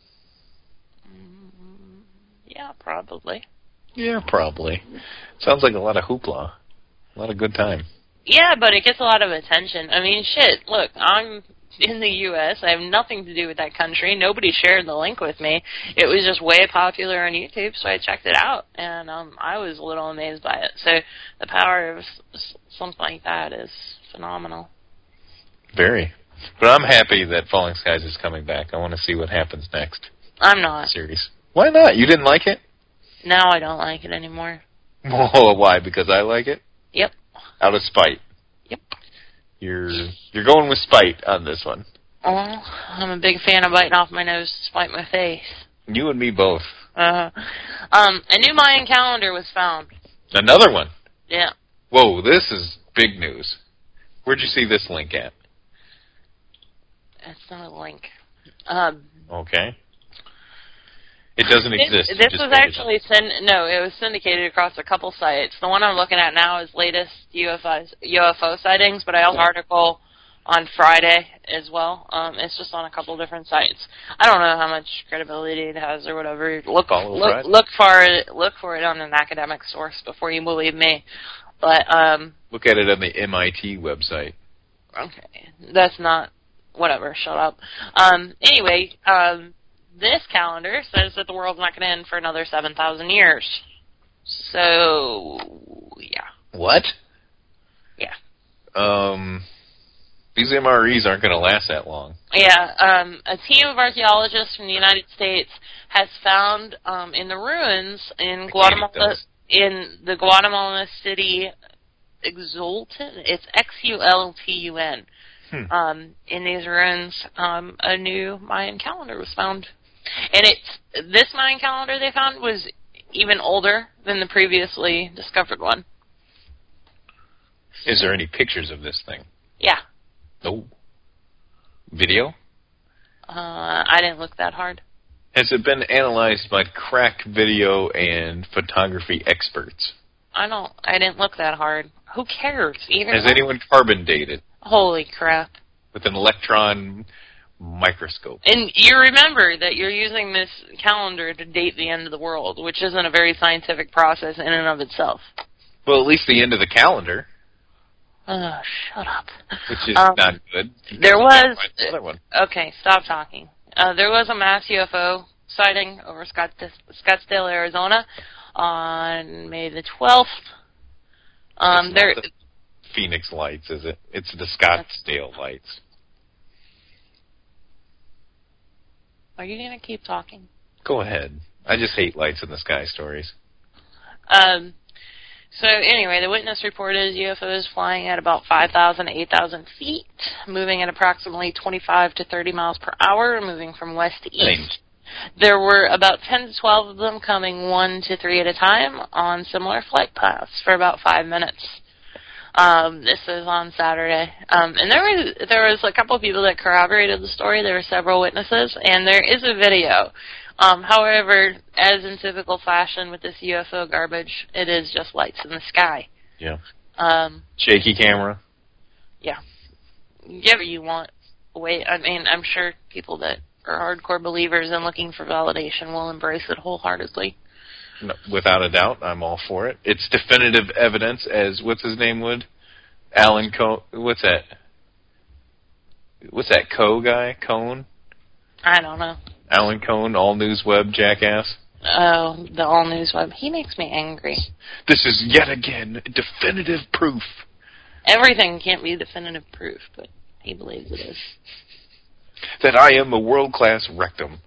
Mm, yeah, probably. Yeah, probably. Sounds like a lot of hoopla. A lot of good time. Yeah, but it gets a lot of attention. I mean, shit, look, I'm in the U S I have nothing to do with that country. Nobody shared the link with me. It was just way popular on YouTube, so I checked it out, and um, I was a little amazed by it. So the power of s- something like that is phenomenal. Very. But I'm happy that Falling Skies is coming back. I want to see what happens next. I'm not. Series. Why not? You didn't like it? Now I don't like it anymore. Oh, why? Because I like it? Yep. Out of spite. Yep. You're you're going with spite on this one. Oh, I'm a big fan of biting off my nose to spite my face. You and me both. Uh, um, a new Mayan calendar was found. Another one. Yeah. Whoa, this is big news. Where'd you see this link at? It's not a link. Um, Okay. It doesn't This, exist. You this just was made it actually syn- no, it was syndicated across a couple sites. The one I'm looking at now is latest U F O U F O sightings, but I also have an article on Friday as well. Um, it's just on a couple different sites. I don't know how much credibility it has or whatever. Look Follow look Friday. look for it look for it on an academic source before you believe me. But um, Look at it on the M I T website. okay, that's not whatever, shut up. Um, anyway, um, this calendar says that the world's not going to end for another seven thousand years. So, yeah. What? Yeah. Um, these M R Es aren't going to last that long. Yeah, um, a team of archaeologists from the United States has found um, in the ruins in Guatemala, in the Guatemala city, Exultan, it's X U L T U N. Hmm. Um, in these ruins, um, a new Mayan calendar was found. And it's, this Mayan calendar they found was even older than the previously discovered one. Is there any pictures of this thing? Yeah. Oh. Video? Uh, I didn't look that hard. Has it been analyzed by crack video and photography experts? I don't, I didn't look that hard. Who cares? Even Has anyone carbon dated? Holy crap. With an electron microscope. And you remember that you're using this calendar to date the end of the world, which isn't a very scientific process in and of itself. Well, at least the end of the calendar. Oh, shut up. Which is um, not good. There was... Another one. Okay, stop talking. Uh, there was a mass U F O sighting over Scott, Scottsdale, Arizona on May the twelfth. Um, it's there, not the Phoenix Lights, is it? It's the Scottsdale Lights. Are you going to keep talking? Go ahead. I just hate lights in the sky stories. Um... So anyway, the witness reported U F Os flying at about five thousand to eight thousand feet, moving at approximately twenty-five to thirty miles per hour, moving from west to east. Thanks. There were about ten to twelve of them coming one to three at a time on similar flight paths for about five minutes. Um, this is on Saturday. Um, and there was, there was a couple of people that corroborated the story. There were several witnesses, and there is a video. Um, however, as in typical fashion with this U F O garbage, it is just lights in the sky. Yeah. Um, Shaky camera. Yeah. Whatever you want. Wait, I mean, I'm sure people that are hardcore believers and looking for validation will embrace it wholeheartedly. No, without a doubt, I'm all for it. It's definitive evidence, as what's his name would? Alan Cohn. What's that? What's that Coe guy? Cohn? I don't know. Alan Cohn, All News Web jackass. Oh, the All News Web. He makes me angry. This is yet again definitive proof. Everything can't be definitive proof, but he believes it is. That I am a world-class rectum.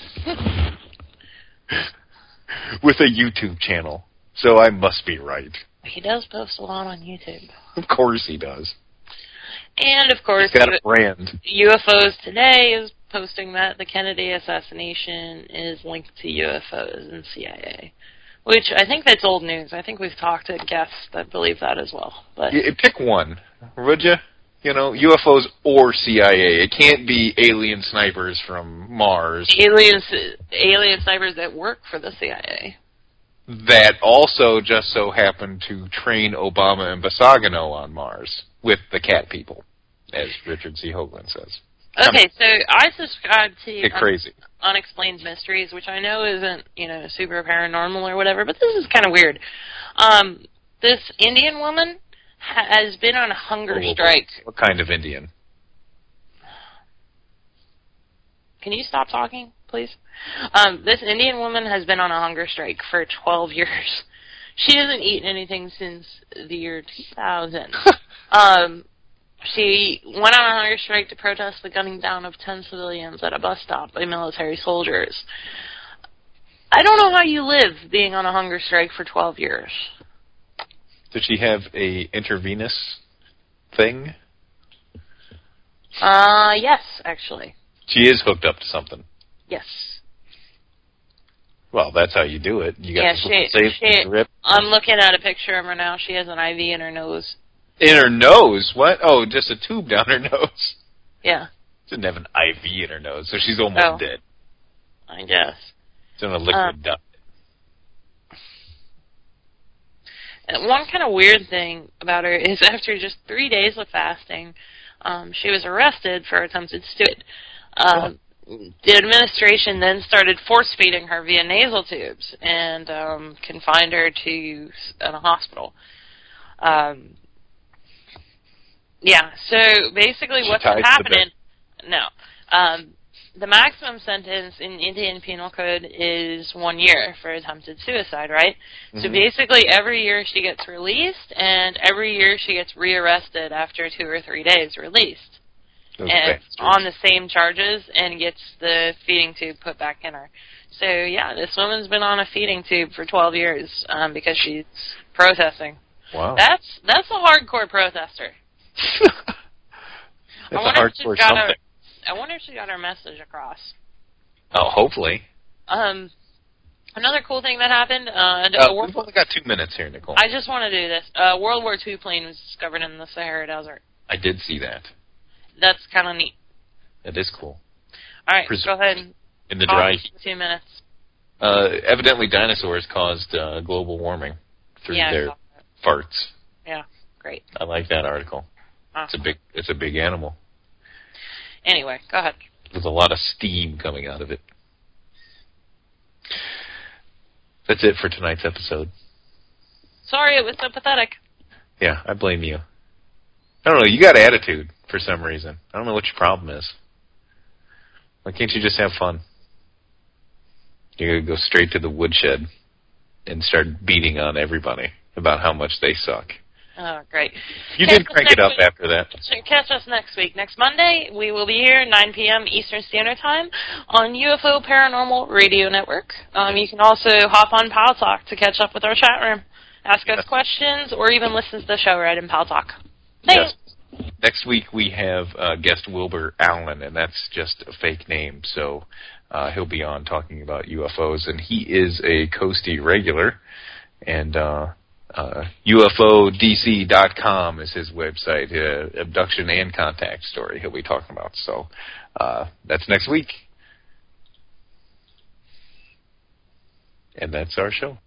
With a YouTube channel. So I must be right. He does post a lot on YouTube. Of course he does. And, of course, he's got a brand. U F Os Today is posting that the Kennedy assassination is linked to U F Os and C I A. Which, I think that's old news. I think we've talked to guests that believe that as well. But yeah, pick one, would you? You know, U F Os or C I A. It can't be alien snipers from Mars. Aliens, alien snipers that work for the C I A. That also just so happened to train Obama and Basagano on Mars with the cat people, as Richard C. Hoagland says. Okay, so I subscribe to Get crazy. Un- Unexplained Mysteries, which I know isn't, you know, super paranormal or whatever, but this is kind of weird. Um, this Indian woman has been on a hunger oh, strike. What kind of Indian? Can you stop talking, please? Um, this Indian woman has been on a hunger strike for twelve years. She hasn't eaten anything since the year two thousand. um, she went on a hunger strike to protest the gunning down of ten civilians at a bus stop by military soldiers. I don't know how you live being on a hunger strike for twelve years. Does she have a intravenous thing? Uh, yes, actually. She is hooked up to something. Yes. Well, that's how you do it. You got yeah, to she, safe she, rip. I'm looking at a picture of her now. She has an I V in her nose. In her nose? What? Oh, just a tube down her nose. Yeah. She doesn't have an I V in her nose, so she's almost oh, dead. I guess. It's in a liquid um, duct. And one kind of weird thing about her is after just three days of fasting, um, she was arrested for attempted suicide. Um, oh. The administration then started force-feeding her via nasal tubes and um, confined her to in a hospital. Um, yeah, so basically she what's been happening... no. Um, the maximum sentence in Indian Penal Code is one year for attempted suicide, right? Mm-hmm. So basically every year she gets released, and every year she gets rearrested after two or three days released. Those and bastards. On the same charges, and gets the feeding tube put back in her. So, yeah, this woman's been on a feeding tube for twelve years um, because she's protesting. Wow. That's that's a hardcore protester. That's I a hardcore something. Her, I wonder if she got her message across. Oh, hopefully. Um, another cool thing that happened. Uh, uh, World, we've only got two minutes here, Nicole. I just want to do this. A World War Two plane was discovered in the Sahara Desert. I did see that. That's kind of neat. That is cool. All right, Pres- go ahead. And in the dry heat. Two minutes. Uh, evidently, dinosaurs caused uh, global warming through yeah, their farts. Yeah, great. I like that article. Uh-huh. It's a big, it's a big animal. Anyway, go ahead. There's a lot of steam coming out of it. That's it for tonight's episode. Sorry, it was so pathetic. Yeah, I blame you. I don't know, you got attitude for some reason. I don't know what your problem is. Why can't you just have fun? You're going to go straight to the woodshed and start beating on everybody about how much they suck. Oh, great. You catch did crank it up week. after that. Catch us next week. Next Monday, we will be here, nine p.m. Eastern Standard Time on U F O Paranormal Radio Network. Um, you can also hop on Pal Talk to catch up with our chat room, ask us questions, or even listen to the show right in Pal Talk. Thanks. Yes. Next week we have uh, guest Wilbur Allen, and that's just a fake name, so uh, he'll be on talking about U F Os, and he is a Coastie regular, and uh, uh, U F O D C dot com is his website, uh, abduction and contact story he'll be talking about, so uh, that's next week. And that's our show.